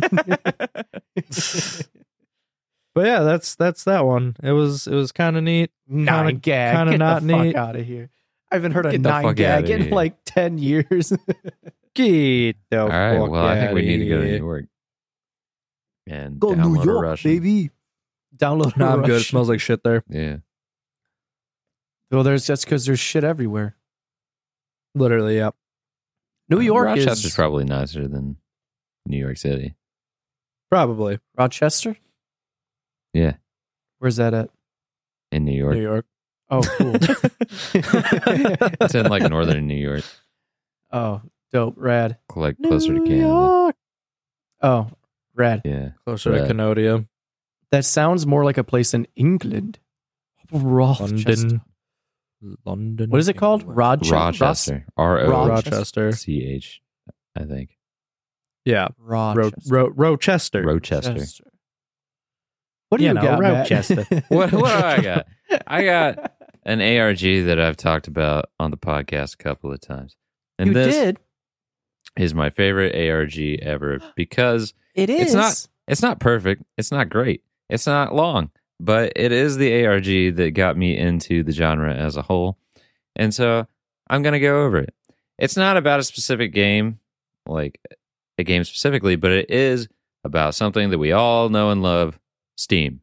C: But yeah, that's that's that one. It was it was kind of neat.
B: nine gag.
C: kinda
B: Get
C: not
B: the
C: neat.
B: fuck out of here. I haven't heard of
D: Get the
B: nine
D: fuck
B: gag
D: outta
B: in
D: here.
B: like ten years.
C: Get the
D: All right.
C: fuck
D: Well, I think we
C: outta
D: need to go to
C: here.
D: New York and
B: Go
D: download
B: New
D: a
B: York,
D: Russian.
B: baby. Download
C: No,
B: a
C: I'm good. It
B: Russian.
C: smells like shit there.
D: Yeah.
B: Well, there's that's because there's shit everywhere.
C: Literally, yeah.
B: New York
D: Rochester's
B: is
D: probably nicer than New York City.
C: Probably
B: Rochester.
D: Yeah,
B: Where's that at?
D: in New York.
C: New York.
B: Oh, cool.
D: It's in like northern New York,
B: Oh, dope, rad.
D: like closer to
C: New
D: Canada.
C: York.
B: Oh, rad.
D: Yeah.
C: Closer
D: Right.
C: to Canodia.
B: That sounds more like a place in England. Rochester.
C: London. London.
B: What is it called?
C: England.
B: Rochester.
D: Rochester. R O
C: Rochester.
D: C H, I think.
C: Yeah. Ro-
B: Rochester.
C: Ro- Rochester.
D: Rochester.
B: What do
C: You
B: you,
C: know,
B: got, Matt?
C: Rochester.
D: What, what do I got? I got an A R G that I've talked about on the podcast a couple of times. And
B: You
D: this
B: did.
D: is my favorite A R G ever because
B: It is.
D: It's not it's not perfect. It's not great. It's not long, but it is the A R G that got me into the genre as a whole. And so I'm going to go over it. It's not about a specific game, like a game specifically, but it is about something that we all know and love, Steam.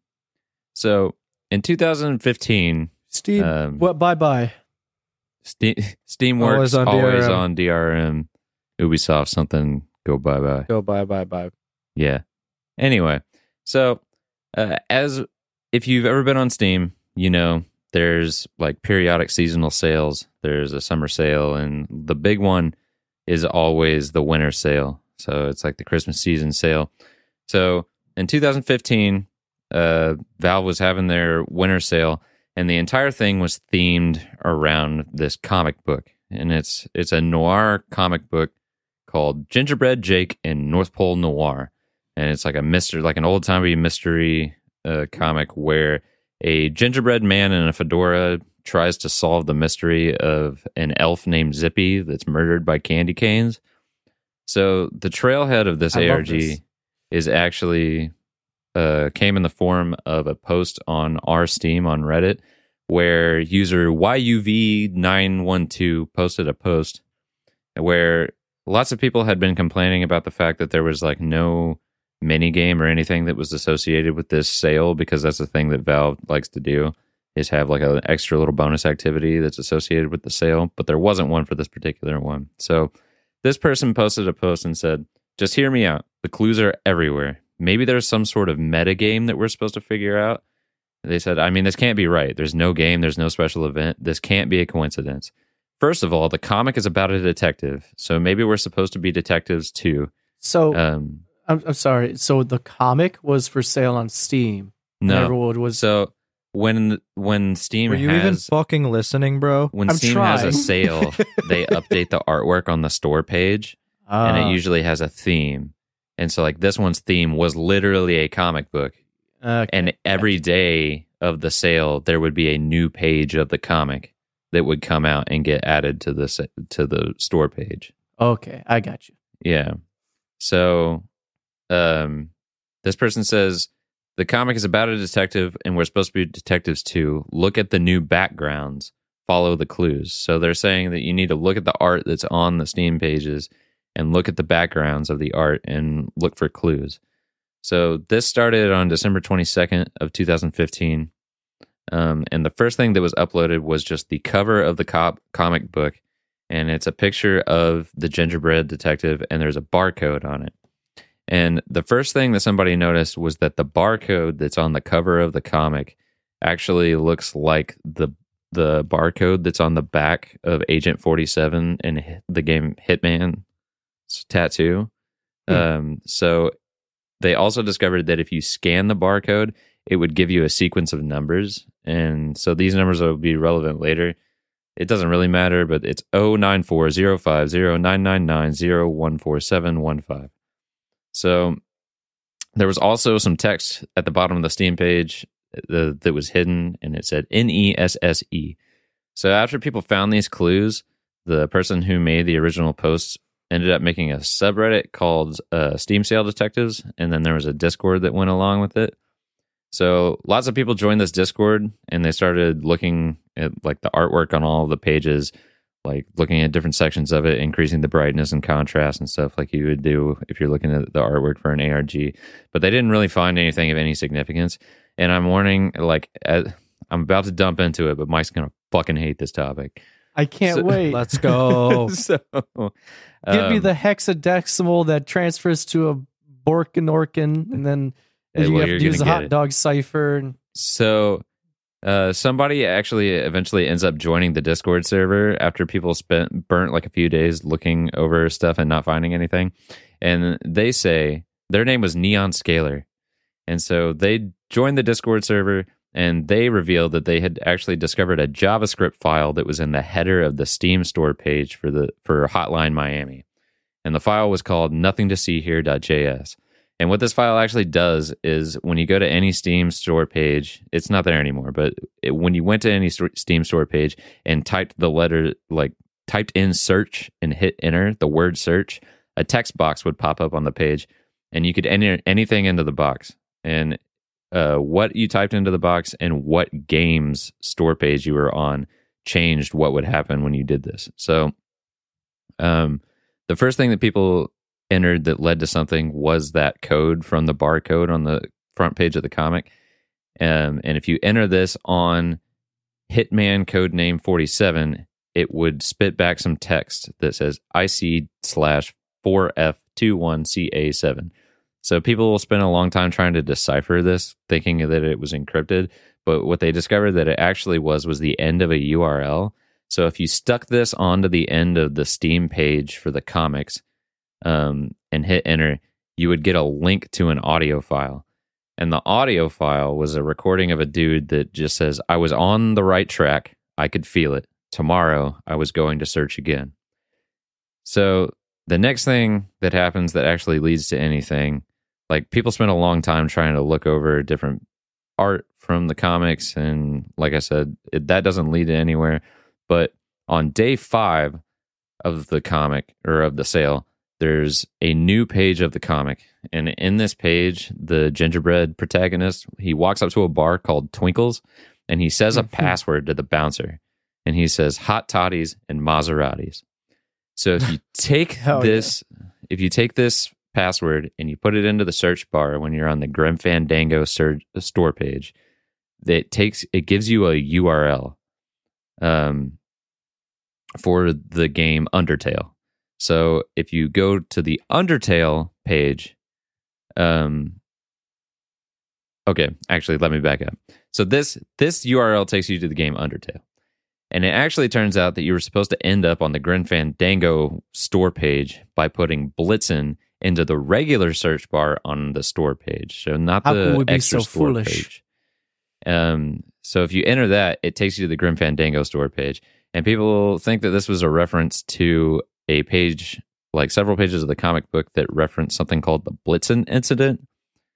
D: So in two thousand fifteen,
B: Steve.
D: um,
B: What? Bye bye.
D: Steam, Steamworks
C: Always on
D: always
C: D R M.
D: on D R M, Ubisoft, something go bye bye.
C: Go bye bye bye.
D: Yeah. Anyway, so uh, as if you've ever been on Steam, you know there's like periodic seasonal sales. There's a summer sale, and the big one is always the winter sale. So it's like the Christmas season sale. So in two thousand fifteen, uh, Valve was having their winter sale, and the entire thing was themed around this comic book, and it's it's a noir comic book called Gingerbread Jake and North Pole Noir. And it's like a mystery, like an old timey mystery uh, comic where a gingerbread man in a fedora tries to solve the mystery of an elf named Zippy that's murdered by candy canes. So the trailhead of this
B: I love
D: A R G
B: this.
D: is actually uh, came in the form of a post on our Steam on Reddit where user Y U V nine one two posted a post where lots of people had been complaining about the fact that there was like no mini game or anything that was associated with this sale, because that's the thing that Valve likes to do, is have like an extra little bonus activity that's associated with the sale, but there wasn't one for this particular one. So this person posted a post and said, just hear me out. The clues are everywhere. Maybe there's some sort of meta game that we're supposed to figure out. They said, I mean, this can't be right. There's no game. There's no special event. This can't be a coincidence. First of all, the comic is about a detective, so maybe we're supposed to be detectives too.
B: So
D: Um,
B: I'm, I'm sorry. So the comic was for sale on Steam. and
D: no,
B: everyone was
D: so when when Steam
C: Were you
D: has
C: even fucking listening, bro?
D: when
B: I'm
D: Steam has
B: trying.
D: a sale, they update the artwork on the store page, and it
B: Ah,
D: usually has a theme. And so, like this one's theme was literally a comic book,
B: okay.
D: and every day of the sale, there would be a new page of the comic that would come out and get added to the se- to the store page.
B: Okay, I got you.
D: Yeah. So, um, this person says the comic is about a detective, and we're supposed to be detectives too. Look at the new backgrounds, follow the clues. So they're saying that you need to look at the art that's on the Steam pages and look at the backgrounds of the art and look for clues. So this started on December twenty-second of two thousand fifteen. Um, and the first thing that was uploaded was just the cover of the cop comic book, and it's a picture of the gingerbread detective, and there's a barcode on it. And the first thing that somebody noticed was that the barcode that's on the cover of the comic actually looks like the the barcode that's on the back of Agent forty-seven in the game Hitman tattoo.
B: Hmm.
D: Um, so they also discovered that if you scan the barcode, it would give you a sequence of numbers. And so these numbers will be relevant later. It doesn't really matter, but it's zero nine four zero five zero nine nine nine zero one four seven one five. So there was also some text at the bottom of the Steam page uh, that was hidden, and it said N E S S E. So after people found these clues, the person who made the original post ended up making a subreddit called uh, Steam Sale Detectives, and then there was a Discord that went along with it. So lots of people joined this Discord, and they started looking at like the artwork on all of the pages, like looking at different sections of it, increasing the brightness and contrast and stuff like you would do if you're looking at the artwork for an A R G. But they didn't really find anything of any significance. And I'm warning, like, I'm about to dump into it, but Mike's going to fucking hate this topic.
B: I can't
D: So-
B: wait.
C: Let's go.
D: so,
B: Give me
D: um,
B: the hexadecimal that transfers to a Borkinorkin, and then
D: Hey,
B: you
D: well,
B: have
D: you're
B: to use a
D: gonna get
B: hot
D: it.
B: dog cipher. And
D: So, uh, somebody actually eventually ends up joining the Discord server after people spent burnt like a few days looking over stuff and not finding anything. And they say their name was Neon Scalar, and so they joined the Discord server, and they revealed that they had actually discovered a JavaScript file that was in the header of the Steam store page for the for Hotline Miami, and the file was called nothing to see here.js. And what this file actually does is when you go to any Steam store page, it's not there anymore, but it, when you went to any st- Steam store page and typed the letter, like typed in search and hit enter, the word search, a text box would pop up on the page, and you could enter anything into the box. And uh, what you typed into the box and what game's store page you were on changed what would happen when you did this. So um, the first thing that people entered that led to something was that code from the barcode on the front page of the comic. Um, and if you enter this on Hitman codename forty-seven, it would spit back some text that says I C slash four F two one C A seven. So people will spend a long time trying to decipher this, thinking that it was encrypted. But what they discovered that it actually was was the end of a U R L. So if you stuck this onto the end of the Steam page for the comics, Um, and hit enter, you would get a link to an audio file. And the audio file was a recording of a dude that just says, I was on the right track. I could feel it. Tomorrow, I was going to search again. So the next thing that happens that actually leads to anything, like people spend a long time trying to look over different art from the comics. And like I said, it, that doesn't lead to anywhere. But on day five of the comic or of the sale, there's a new page of the comic, and in this page, the gingerbread protagonist, he walks up to a bar called Twinkles, and he says a password to the bouncer, and he says hot toddies and Maseratis. So if you take
B: Hell
D: this, if you take this password and you put it into the search bar when you're on the Grim Fandango search, store page, that takes it gives you a U R L um, for the game Undertale. So if you go to the Undertale page, um, okay, actually, let me back up. So this this U R L takes you to the game Undertale, and it actually turns out that you were supposed to end up on the Grim Fandango store page by putting Blitzen into the regular search bar on the store page. So not
B: How
D: the
B: could we be
D: extra
B: so
D: store
B: foolish?
D: page. Um, so if you enter that, it takes you to the Grim Fandango store page. And people think that this was a reference to a page, like several pages of the comic book that reference something called the Blitzen incident.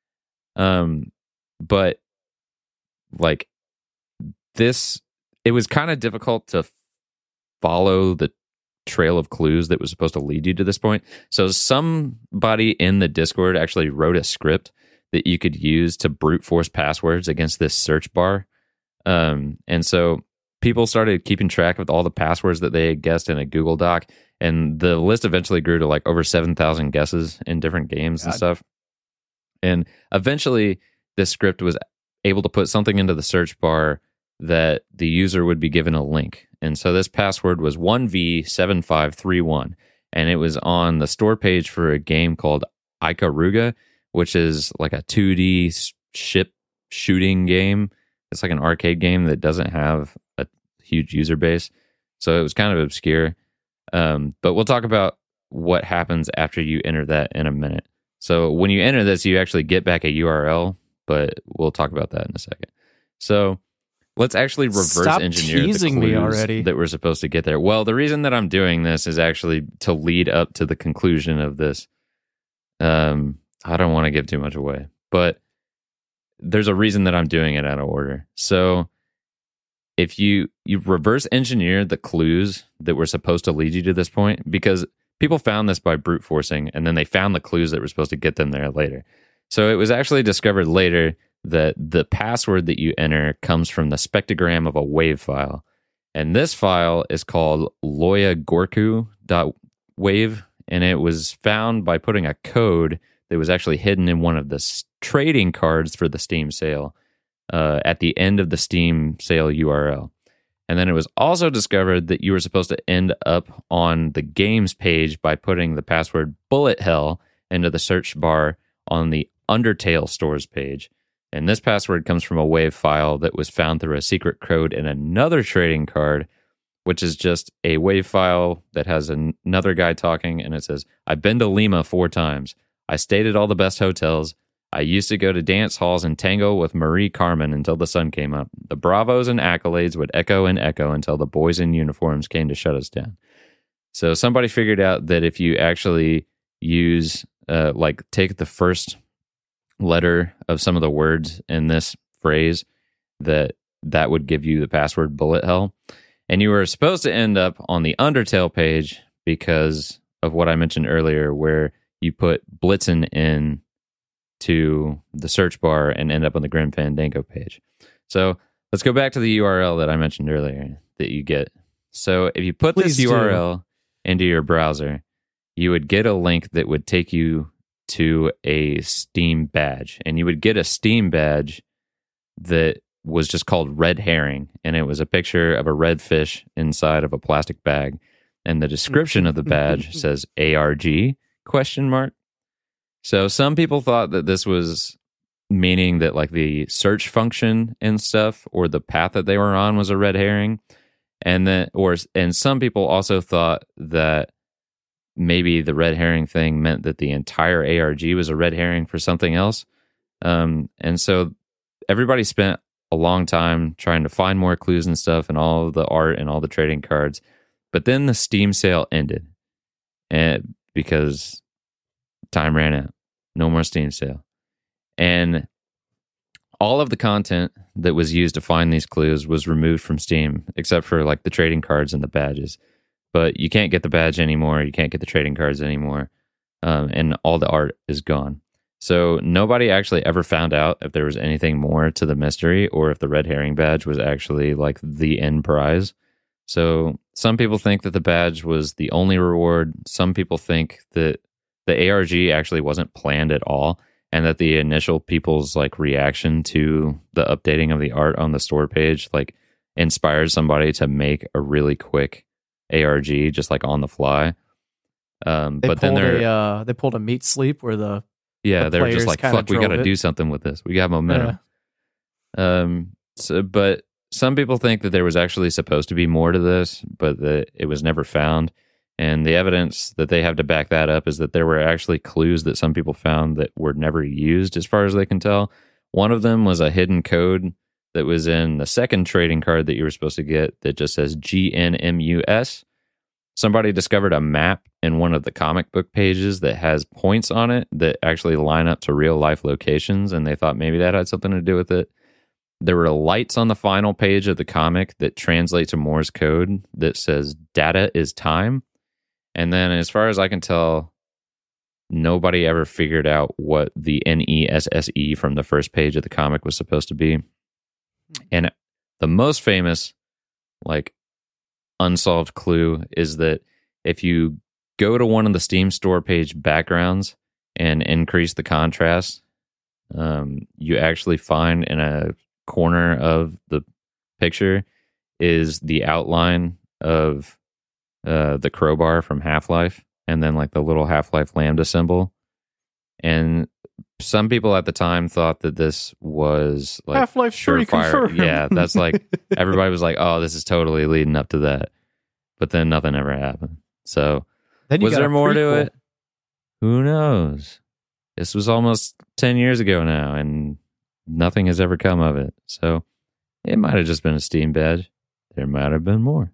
D: Um, but like this, it was kind of difficult to follow the trail of clues that was supposed to lead you to this point. So somebody in the Discord actually wrote a script that you could use to brute force passwords against this search bar. Um, and so people started keeping track of all the passwords that they had guessed in a Google Doc, and the list eventually grew to like over seven thousand guesses in different games
B: God.
D: and stuff. And eventually this script was able to put something into the search bar that the user would be given a link. And so this password was one V seven five three one, and it was on the store page for a game called Ikaruga, which is like a two D ship shooting game. It's like an arcade game that doesn't have a huge user base. So it was kind of obscure. Um, but we'll talk about what happens after you enter that in a minute. So when you enter this, you actually get back a U R L, but we'll talk about that in a second. So let's actually reverse
B: Stop
D: engineer the
B: teasing me
D: clues
B: already.
D: that we're supposed to get there. Well, the reason that I'm doing this is actually to lead up to the conclusion of this. Um, I don't want to give too much away, but there's a reason that I'm doing it out of order. So if you you reverse engineer the clues that were supposed to lead you to this point, because people found this by brute forcing, and then they found the clues that were supposed to get them there later. So it was actually discovered later that the password that you enter comes from the spectrogram of a wave file. And this file is called loyagorku.wave, and it was found by putting a code that was actually hidden in one of the s- trading cards for the Steam sale uh, at the end of the Steam sale U R L. And then it was also discovered that you were supposed to end up on the games page by putting the password bullet hell into the search bar on the Undertale stores page. And this password comes from a wave file that was found through a secret code in another trading card, which is just a wave file that has an- another guy talking, and it says, I've been to Lima four times. I stayed at all the best hotels. I used to go to dance halls and tango with Marie Carmen until the sun came up. The bravos and accolades would echo and echo until the boys in uniforms came to shut us down. So somebody figured out that if you actually use, uh, like, take the first letter of some of the words in this phrase, that that would give you the password bullet hell. And you were supposed to end up on the Undertale page because of what I mentioned earlier, where you put Blitzen in to the search bar and end up on the Grim Fandango page. So let's go back to the U R L that I mentioned earlier that you get. So if you put
B: Please
D: this
B: do.
D: U R L into your browser, you would get a link that would take you to a Steam badge, and you would get a Steam badge that was just called Red Herring, and it was a picture of a red fish inside of a plastic bag, and the description of the badge says A R G question mark. So some people thought that this was meaning that like the search function and stuff, or the path that they were on, was a red herring, and then or and some people also thought that maybe the red herring thing meant that the entire A R G was a red herring for something else. Um, and so everybody spent a long time trying to find more clues and stuff, and all of the art and all the trading cards. But then the Steam sale ended, and because time ran out, no more Steam sale, and all of the content that was used to find these clues was removed from Steam, except for like the trading cards and the badges. But you can't get the badge anymore. You can't get the trading cards anymore. Um, and all the art is gone. So nobody actually ever found out if there was anything more to the mystery, or if the red herring badge was actually like the end prize. So some people think that the badge was the only reward. Some people think that the A R G actually wasn't planned at all, and that the initial people's like reaction to the updating of the art on the store page like inspired somebody to make a really quick A R G just like on the fly. Um,
B: They
D: but then
B: pulled
D: they're
B: a, uh, they pulled a meat sleep where the
D: yeah
B: the
D: they're just
B: players
D: like,
B: kinda
D: fuck, we got to
B: drove it.
D: do something with this. We got momentum. Um, so, but some people think that there was actually supposed to be more to this, but that it was never found. And the evidence that they have to back that up is that there were actually clues that some people found that were never used, as far as they can tell. One of them was a hidden code that was in the second trading card that you were supposed to get that just says G N M U S. Somebody discovered a map in one of the comic book pages that has points on it that actually line up to real life locations, and they thought maybe that had something to do with it. There were lights on the final page of the comic that translate to Morse code that says data is time. And then as far as I can tell, nobody ever figured out what the N E S S E from the first page of the comic was supposed to be. And the most famous, like, unsolved clue is that if you go to one of the Steam store page backgrounds and increase the contrast, um, you actually find in a corner of the picture is the outline of uh, the crowbar from Half-Life, and then like the little Half-Life Lambda symbol. And some people at the time thought that this was like
B: Half-Life three confirmed.
D: Yeah, that's like everybody was like, "Oh, this is totally leading up to that," but then nothing ever happened. So,
B: Then you
D: was
B: got
D: there
B: a
D: more to
B: prequel.
D: it? Who knows? This was almost ten years ago now, and nothing has ever come of it. So, it might have just been a Steam badge. There might have been more.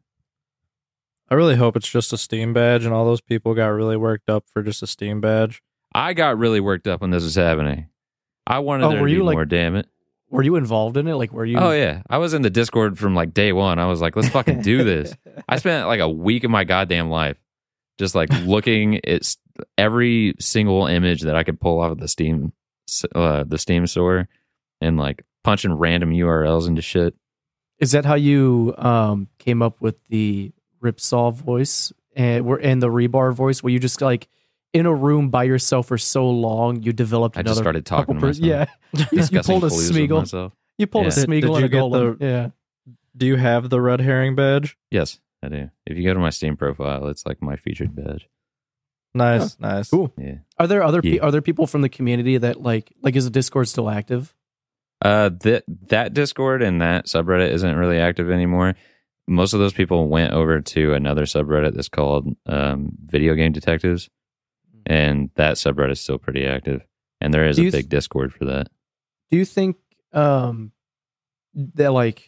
C: I really hope it's just a Steam badge, and all those people got really worked up for just a Steam badge.
D: I got really worked up when this was happening. I wanted
B: Oh,
D: there
B: were
D: to be
B: you, like-
D: more, damn it.
B: Were you involved in it? Like, were you?
D: Oh, yeah. I was in the Discord from like day one. I was like, let's fucking do this. I spent like a week of my goddamn life just like looking at s- every single image that I could pull out of the Steam, uh, the Steam store and like punching random U R Ls into shit.
B: Is that how you um, came up with the Ripsaw voice and we're and the Rebar voice? Where you just like in a room by yourself for so long, you developed
D: I
B: another
D: just started talking
B: couple
D: to
B: per-
D: myself.
B: Yeah, you, you
D: Discussing
B: pulled a
D: clues with
B: Smeagol.
D: myself.
B: You pulled
D: Yeah.
B: a
C: Did-
B: Smeagol
C: did
B: and
C: you
B: a
C: get
B: Golem.
C: the-
B: Yeah.
C: Do you have the red herring badge?
D: Yes, I do. If you go to my Steam profile, it's like my featured badge.
C: Nice, nice.
B: Cool.
D: Yeah.
B: Are there other pe-
D: Yeah.
B: are there people from the community that like like is the Discord still active?
D: Uh, that that Discord and that subreddit isn't really active anymore. Most of those people went over to another subreddit that's called um, Video Game Detectives, and that subreddit is still pretty active. And there is
B: Do
D: a
B: you
D: big
B: th-
D: Discord for that.
B: Do you think um that like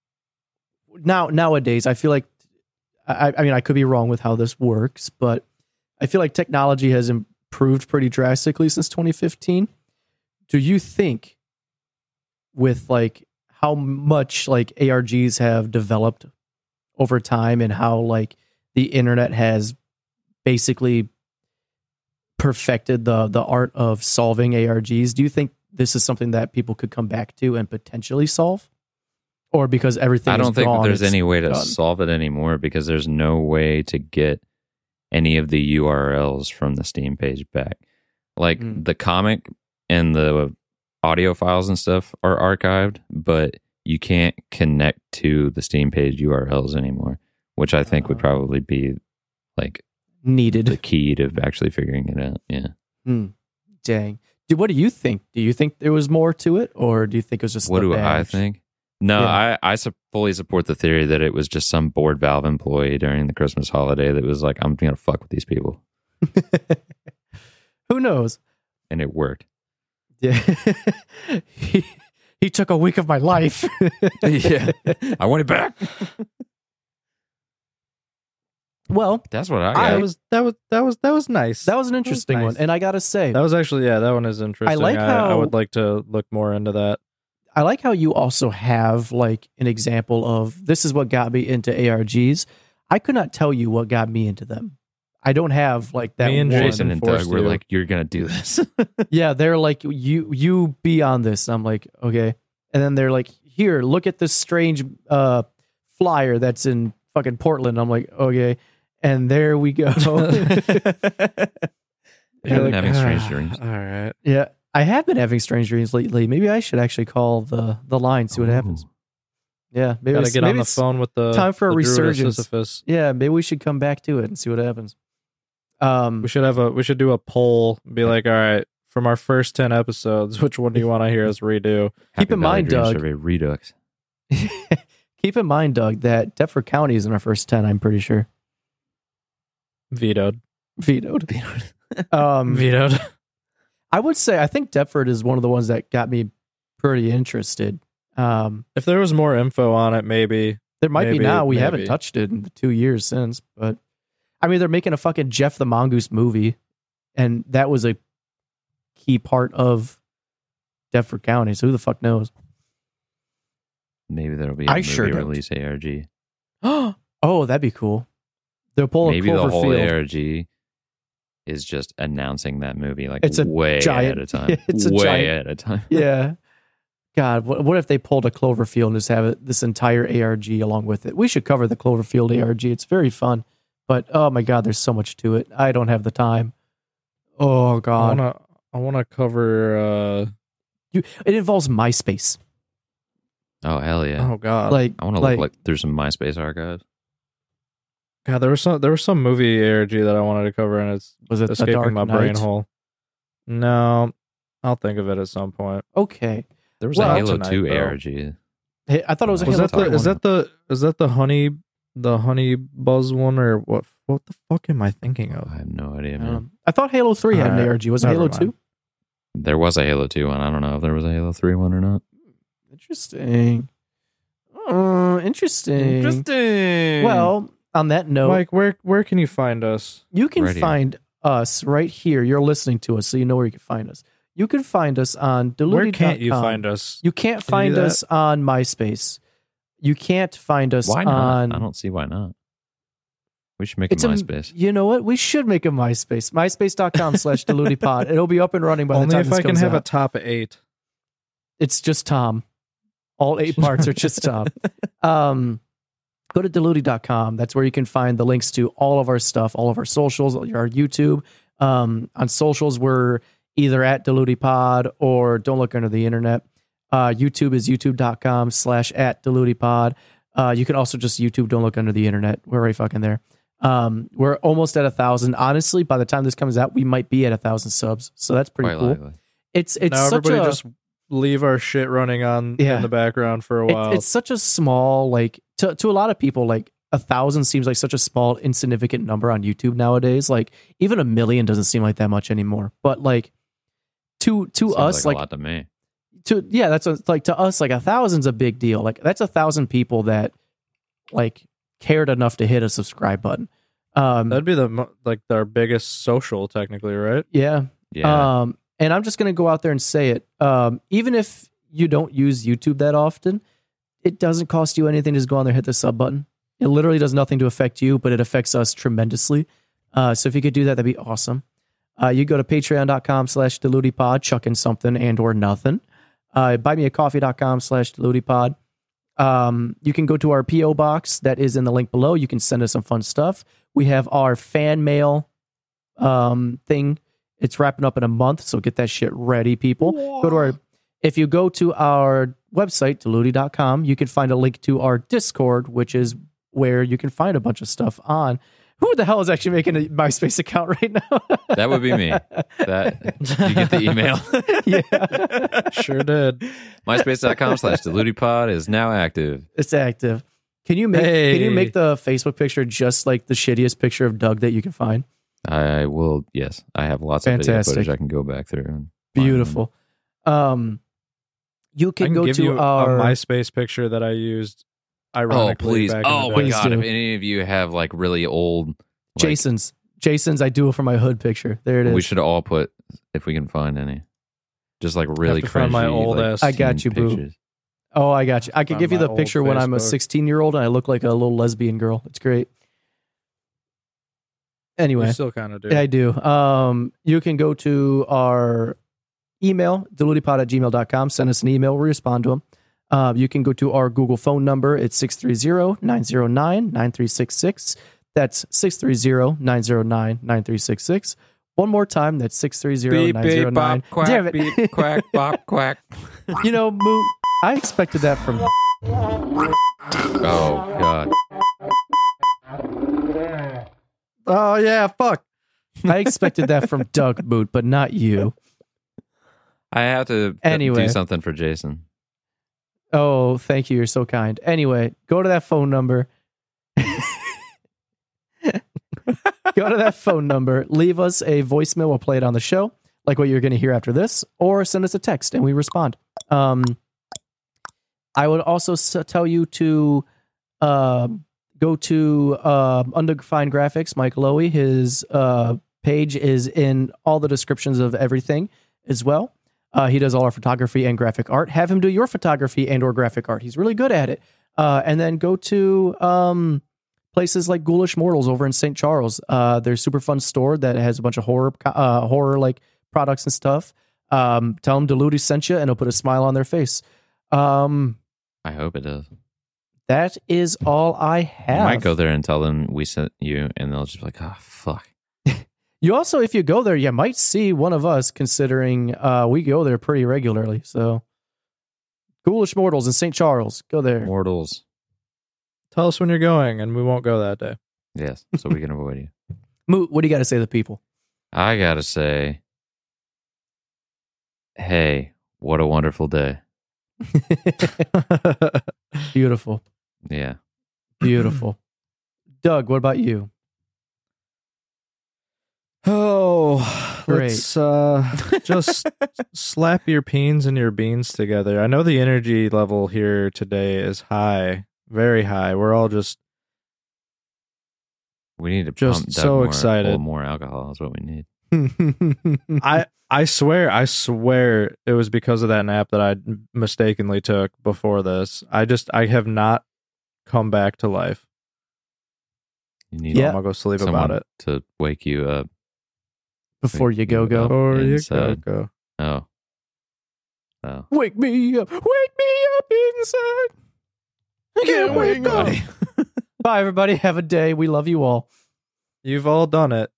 B: now nowadays I feel like I, I mean I could be wrong with how this works, but I feel like technology has improved pretty drastically since twenty fifteen. Do you think with like how much like A R Gs have developed over time and how like the internet has basically perfected the the art of solving A R Gs, do you think this is something that people could come back to and potentially solve? Or because everything
D: I don't
B: is
D: think
B: gone,
D: that there's
B: it's
D: any way to
B: done?
D: solve it anymore because there's no way to get any of the U R Ls from the Steam page back. Like
B: Mm.
D: the comic and the audio files and stuff are archived, but you can't connect to the Steam page U R Ls anymore, which I think would
B: Uh.
D: probably be like the
B: needed.
D: key to actually figuring it out. Yeah.
B: Hmm. Dang. Dude, what do you think? Do you think there was more to it, or do you think it was just
D: What
B: the
D: do I
B: badge?
D: think? No,
B: Yeah.
D: I, I su- fully support the theory that it was just some bored Valve employee during the Christmas holiday that was like, I'm going to fuck with these people.
B: Who knows?
D: And it worked.
B: Yeah. he, he took a week of my life.
D: Yeah. I want it back.
B: Well,
D: That's what I
B: I-
D: got.
C: That was that was that was that was nice.
B: that was an interesting
C: nice.
B: one. And I got to say,
C: That was actually yeah, that one is interesting.
B: like
C: I,
B: how-
C: I would like to look more into that.
B: I like how you also have like an example of this is what got me into A R Gs. I could not tell you what got me into them. I don't have like that.
C: Me and
B: one.
D: Jason and Doug
C: forced
D: were
C: you.
D: like, you're going to do this.
B: Yeah, they're like, you you be on this. I'm like, okay. And then they're like, here, look at this strange uh, flyer that's in fucking Portland. I'm like, okay. And there we go.
D: I've been having strange
C: "Ah,
D: dreams.
C: All right.
B: Yeah, I have been having strange dreams lately. Maybe I should actually call the the line, see what happens.
D: Ooh.
B: Yeah, maybe
C: Gotta
B: it's-
C: get
B: maybe
C: on the
B: it's-
C: phone with the
B: time for a
C: the Druid of
B: resurgence.
C: Sisyphus.
B: Yeah, maybe we should come back to it and see what happens. Um,
C: We should have a we should do a poll. Be like, all right, from our first ten episodes, which one do you want to hear us redo?
D: Happy
B: in
D: Valley
B: mind,
D: Dream
B: Doug-
D: Survey Redux.
B: keep in mind, Doug, that Deptford County is in our first ten. I'm pretty sure.
C: Vetoed.
B: Vetoed. um,
C: Vetoed.
B: I would say I think Deptford is one of the ones that got me pretty interested. Um,
C: If there was more info on it, maybe.
B: there might
C: Maybe,
B: be now. We
C: maybe.
B: haven't touched it in the two years since, but I mean, they're making a fucking Jeff the Mongoose movie, and that was a key part of Deptford County. So who the fuck knows?
D: Maybe there'll be a
B: I
D: movie
B: sure don't.
D: release A R G.
B: Oh, that'd be cool. They'll pull
D: Maybe
B: a
D: the whole
B: Cloverfield.
D: A R G is just announcing that movie like
B: It's a
D: way
B: giant-
D: ahead of time.
B: it's a
D: way
B: giant-
D: ahead of time.
B: Yeah. God, what, what if they pulled a Cloverfield and just have it, this entire A R G along with it? We should cover the Cloverfield A R G. It's very fun, but oh my God, there's so much to it. I don't have the time. Oh
C: I
B: God,
C: wanna I wanna cover uh
B: you, it involves MySpace.
D: Oh hell yeah!
C: oh god.
B: Like,
D: I want to
B: like,
D: look like through some MySpace archives.
C: God, there was some there was some movie A R G that I wanted to cover and it's
B: was it The
C: escaping
B: Dark
C: my brain
B: Knight?
C: hole. No. I'll think of it at some point.
B: Okay,
D: There was
B: Well,
D: a Halo
C: tonight,
D: two
C: though.
D: A R G.
B: hey, I thought it was a
C: Was
B: Halo
C: that the
B: three
C: is
B: one.
C: that the is that the honey the honey buzz one or what what the fuck am I thinking of?
D: I have no idea, man.
B: Um, I thought Halo three had an
C: Alright,
B: A R G. Was it
C: never
B: Halo
C: mind.
B: two?
D: There was a Halo two one. I don't know if there was a Halo three one or not.
B: Interesting. Uh, interesting. Well, on that note,
C: Mike, where where can you find us?
B: you can
D: Right here.
B: find us right here. You're listening to us, so you know where you can find us. You can find us on Deluded.
C: Where can't you find us?
B: You can't
C: Can you do
B: find
C: that?
B: us on MySpace. You can't find us
D: Why not?
B: on.
D: I don't see why not. We should make
B: It's
D: a
B: a,
D: MySpace.
B: you know what? We should make a MySpace. MySpace.com slash DeludedPod. It'll be up and running by the
C: Only
B: time
C: if
B: this
C: I can
B: comes
C: have a
B: out.
C: top eight.
B: It's just Tom. All eight parts are just Tom. Um, go to deluded dot com. That's where you can find the links to all of our stuff, all of our socials, our YouTube. Um, on socials, we're either at DeludedPod or Don't Look Under the Internet. Uh, YouTube is youtube.com slash at DeludedPod. Uh, you can also just YouTube Don't Look Under the Internet. We're right fucking there. Um, we're almost at a thousand. Honestly, by the time this comes out, we might be at a thousand subs. So that's pretty
D: Quite
B: cool.
D: likely.
B: It's it's
C: now
B: such
C: everybody
B: a
C: just leave our shit running on
B: Yeah.
C: in the background for a
B: It-
C: while.
B: it's such a small, like, to, to a lot of people, like, a thousand seems like such a small, insignificant number on YouTube nowadays. Like, even a million doesn't seem like that much anymore. But, like, to to
D: Seems
B: us,
D: like,
B: like,
D: a lot to me.
B: to yeah, that's a, like, to us, like, a thousand's a big deal. Like, that's a thousand people that, like, cared enough to hit a subscribe button. Um,
C: That'd be the mo- like our biggest social, technically, right?
B: yeah.
D: Yeah.
B: Um, and I'm just going to go out there and say it. Um, even if you don't use YouTube that often, it doesn't cost you anything to just go on there, hit the sub button. It literally does nothing to affect you, but it affects us tremendously. Uh, so if you could do that, that'd be awesome. Uh, you go to patreon.com slash deludipod, chuck in something and or nothing. Uh, buymeacoffee.com slash deludipod. Um, you can go to our P O box that is in the link below. You can send us some fun stuff. We have our fan mail um, thing. It's wrapping up in a month, so get that shit ready, people. Go to our. If you go to our website, deluded dot com, you can find a link to our Discord, which is where you can find a bunch of stuff on. Who the hell is actually making a MySpace account right now?
D: That would be me. That you get the email.
B: Yeah,
C: Sure did.
D: MySpace.com slash DeludedPod is now active.
B: it's active. Can you make Can you
C: Hey.
B: make the Facebook picture just like the shittiest picture of Doug that you can find?
D: I will, yes. I have lots of video
B: Fantastic.
D: footage I can go back through. And find.
B: Beautiful. Um, you
C: I
B: can,
C: can
B: go
C: give
B: to
C: you
B: our
C: a MySpace picture that I used.
D: Oh,
C: Ironically,
D: please.
C: back in
D: Oh,
C: the
D: my
C: day.
B: Please
D: God.
B: do.
D: If any of you have like really old, like,
B: Jason's. Jason's. I do it for my hood picture. There it is.
D: we should all put, if we can find any, just like really
C: to find my
D: cringy,
C: old
D: like,
C: ass-
B: I got
D: teen
B: you, boo.
D: pictures.
B: Oh, I got you. I could
C: On
B: give you
C: my
B: the
C: old
B: picture when I'm a
C: Facebook.
B: sixteen year old and I look like a little lesbian girl. It's great. Anyway,
C: You still kind of do.
B: yeah, I do. Um, you can go to our email, deludipod at gmail dot com. Send us an email. We respond to them. Uh, you can go to our Google phone number. It's six three zero, nine zero nine, nine three six six. That's six three zero, nine zero nine, nine three six six. One more time. That's six three zero,
D: Beep,
B: nine zero
D: beep,
B: nine.
D: bop, quack,
B: Damn it.
D: beep, quack, bop, quack.
B: You know, Moon, I expected that from...
D: Oh, God.
C: Oh yeah, fuck.
B: I expected that from Doug Boot, but not you.
D: I have to th-
B: Anyway.
D: do something for Jason.
B: Oh, thank you. You're so kind. Anyway, go to that phone number. go to that phone number, leave us a voicemail. We'll play it on the show, like what you're going to hear after this, or send us a text and we respond. Um, I would also s- tell you to uh, go to uh, Undefined Graphics, Mike Lowy. His uh, page is in all the descriptions of everything as well. Uh, he does all our photography and graphic art. Have him do your photography and or graphic art. He's really good at it. Uh, and then go to um, places like Ghoulish Mortals over in Saint Charles. Uh, there's a super fun store that has a bunch of horror uh, horror like products and stuff. Um, tell them Deludi sent you, and it'll put a smile on their face. Um,
D: I hope it does.
B: that is all I have.
D: You might go there and tell them we sent you, and they'll just be like, oh, fuck.
B: You also, if you go there, you might see one of us, considering uh, we go there pretty regularly. So, Ghoulish Mortals in Saint Charles, go there.
D: Mortals.
C: Tell us when you're going, and we won't go that day.
D: Yes, so we can avoid you.
B: Moot, what do you got to say to the people?
D: I gotta say, hey, what a wonderful day.
B: Beautiful,
D: Yeah.
B: beautiful. Doug, what about you?
C: Oh,
B: Great.
C: let's uh, just slap your peens and your beans together. I know the energy level here today is high, very high. We're all just
D: We need to
C: Just
D: pump Doug
C: so
D: more,
C: excited.
D: full of more alcohol is what we need.
C: I I swear, I swear it was because of that nap that I mistakenly took before this. I just I have not come back to life.
D: You need
B: Yeah.
C: I'm gonna go sleep
D: someone
C: about it.
D: to wake you up.
B: Before you go, go.
C: Or you go
D: inside.
C: go.
D: Oh. Oh.
B: Wake me up. Wake me up inside. I can't wake up. Bye, everybody. Have a day. We love you all.
C: You've all done it.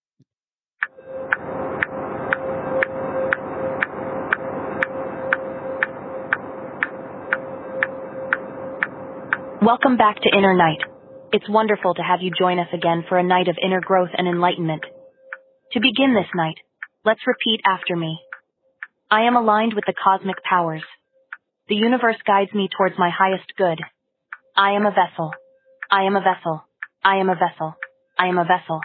E: Welcome back to Inner Night. It's wonderful to have you join us again for a night of inner growth and enlightenment. To begin this night, let's repeat after me. I am aligned with the cosmic powers. The universe guides me towards my highest good. I am a vessel. I am a vessel. I am a vessel. I am a vessel.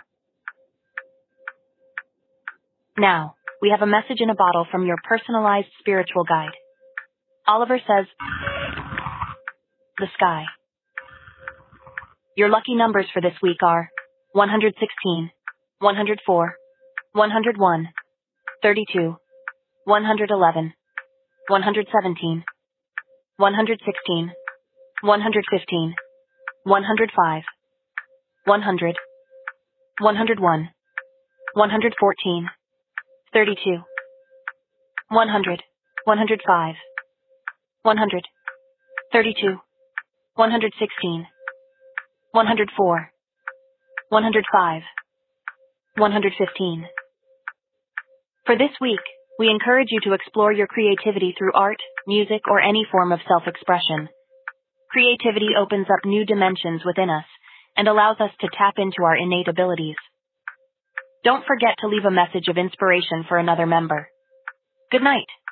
E: Now, we have a message in a bottle from your personalized spiritual guide. Oliver says, the sky. Your lucky numbers for this week are one hundred sixteen, one hundred four, one hundred one, thirty-two, one hundred eleven, one hundred seventeen, one hundred sixteen, one hundred fifteen, one hundred five, one hundred, one hundred one, one hundred fourteen, thirty-two, one hundred, one hundred five, one hundred, thirty-two, one hundred sixteen, one hundred four, one hundred five, one hundred fifteen. For this week, we encourage you to explore your creativity through art, music, or any form of self-expression. Creativity opens up new dimensions within us and allows us to tap into our innate abilities. Don't forget to leave a message of inspiration for another member. Good night.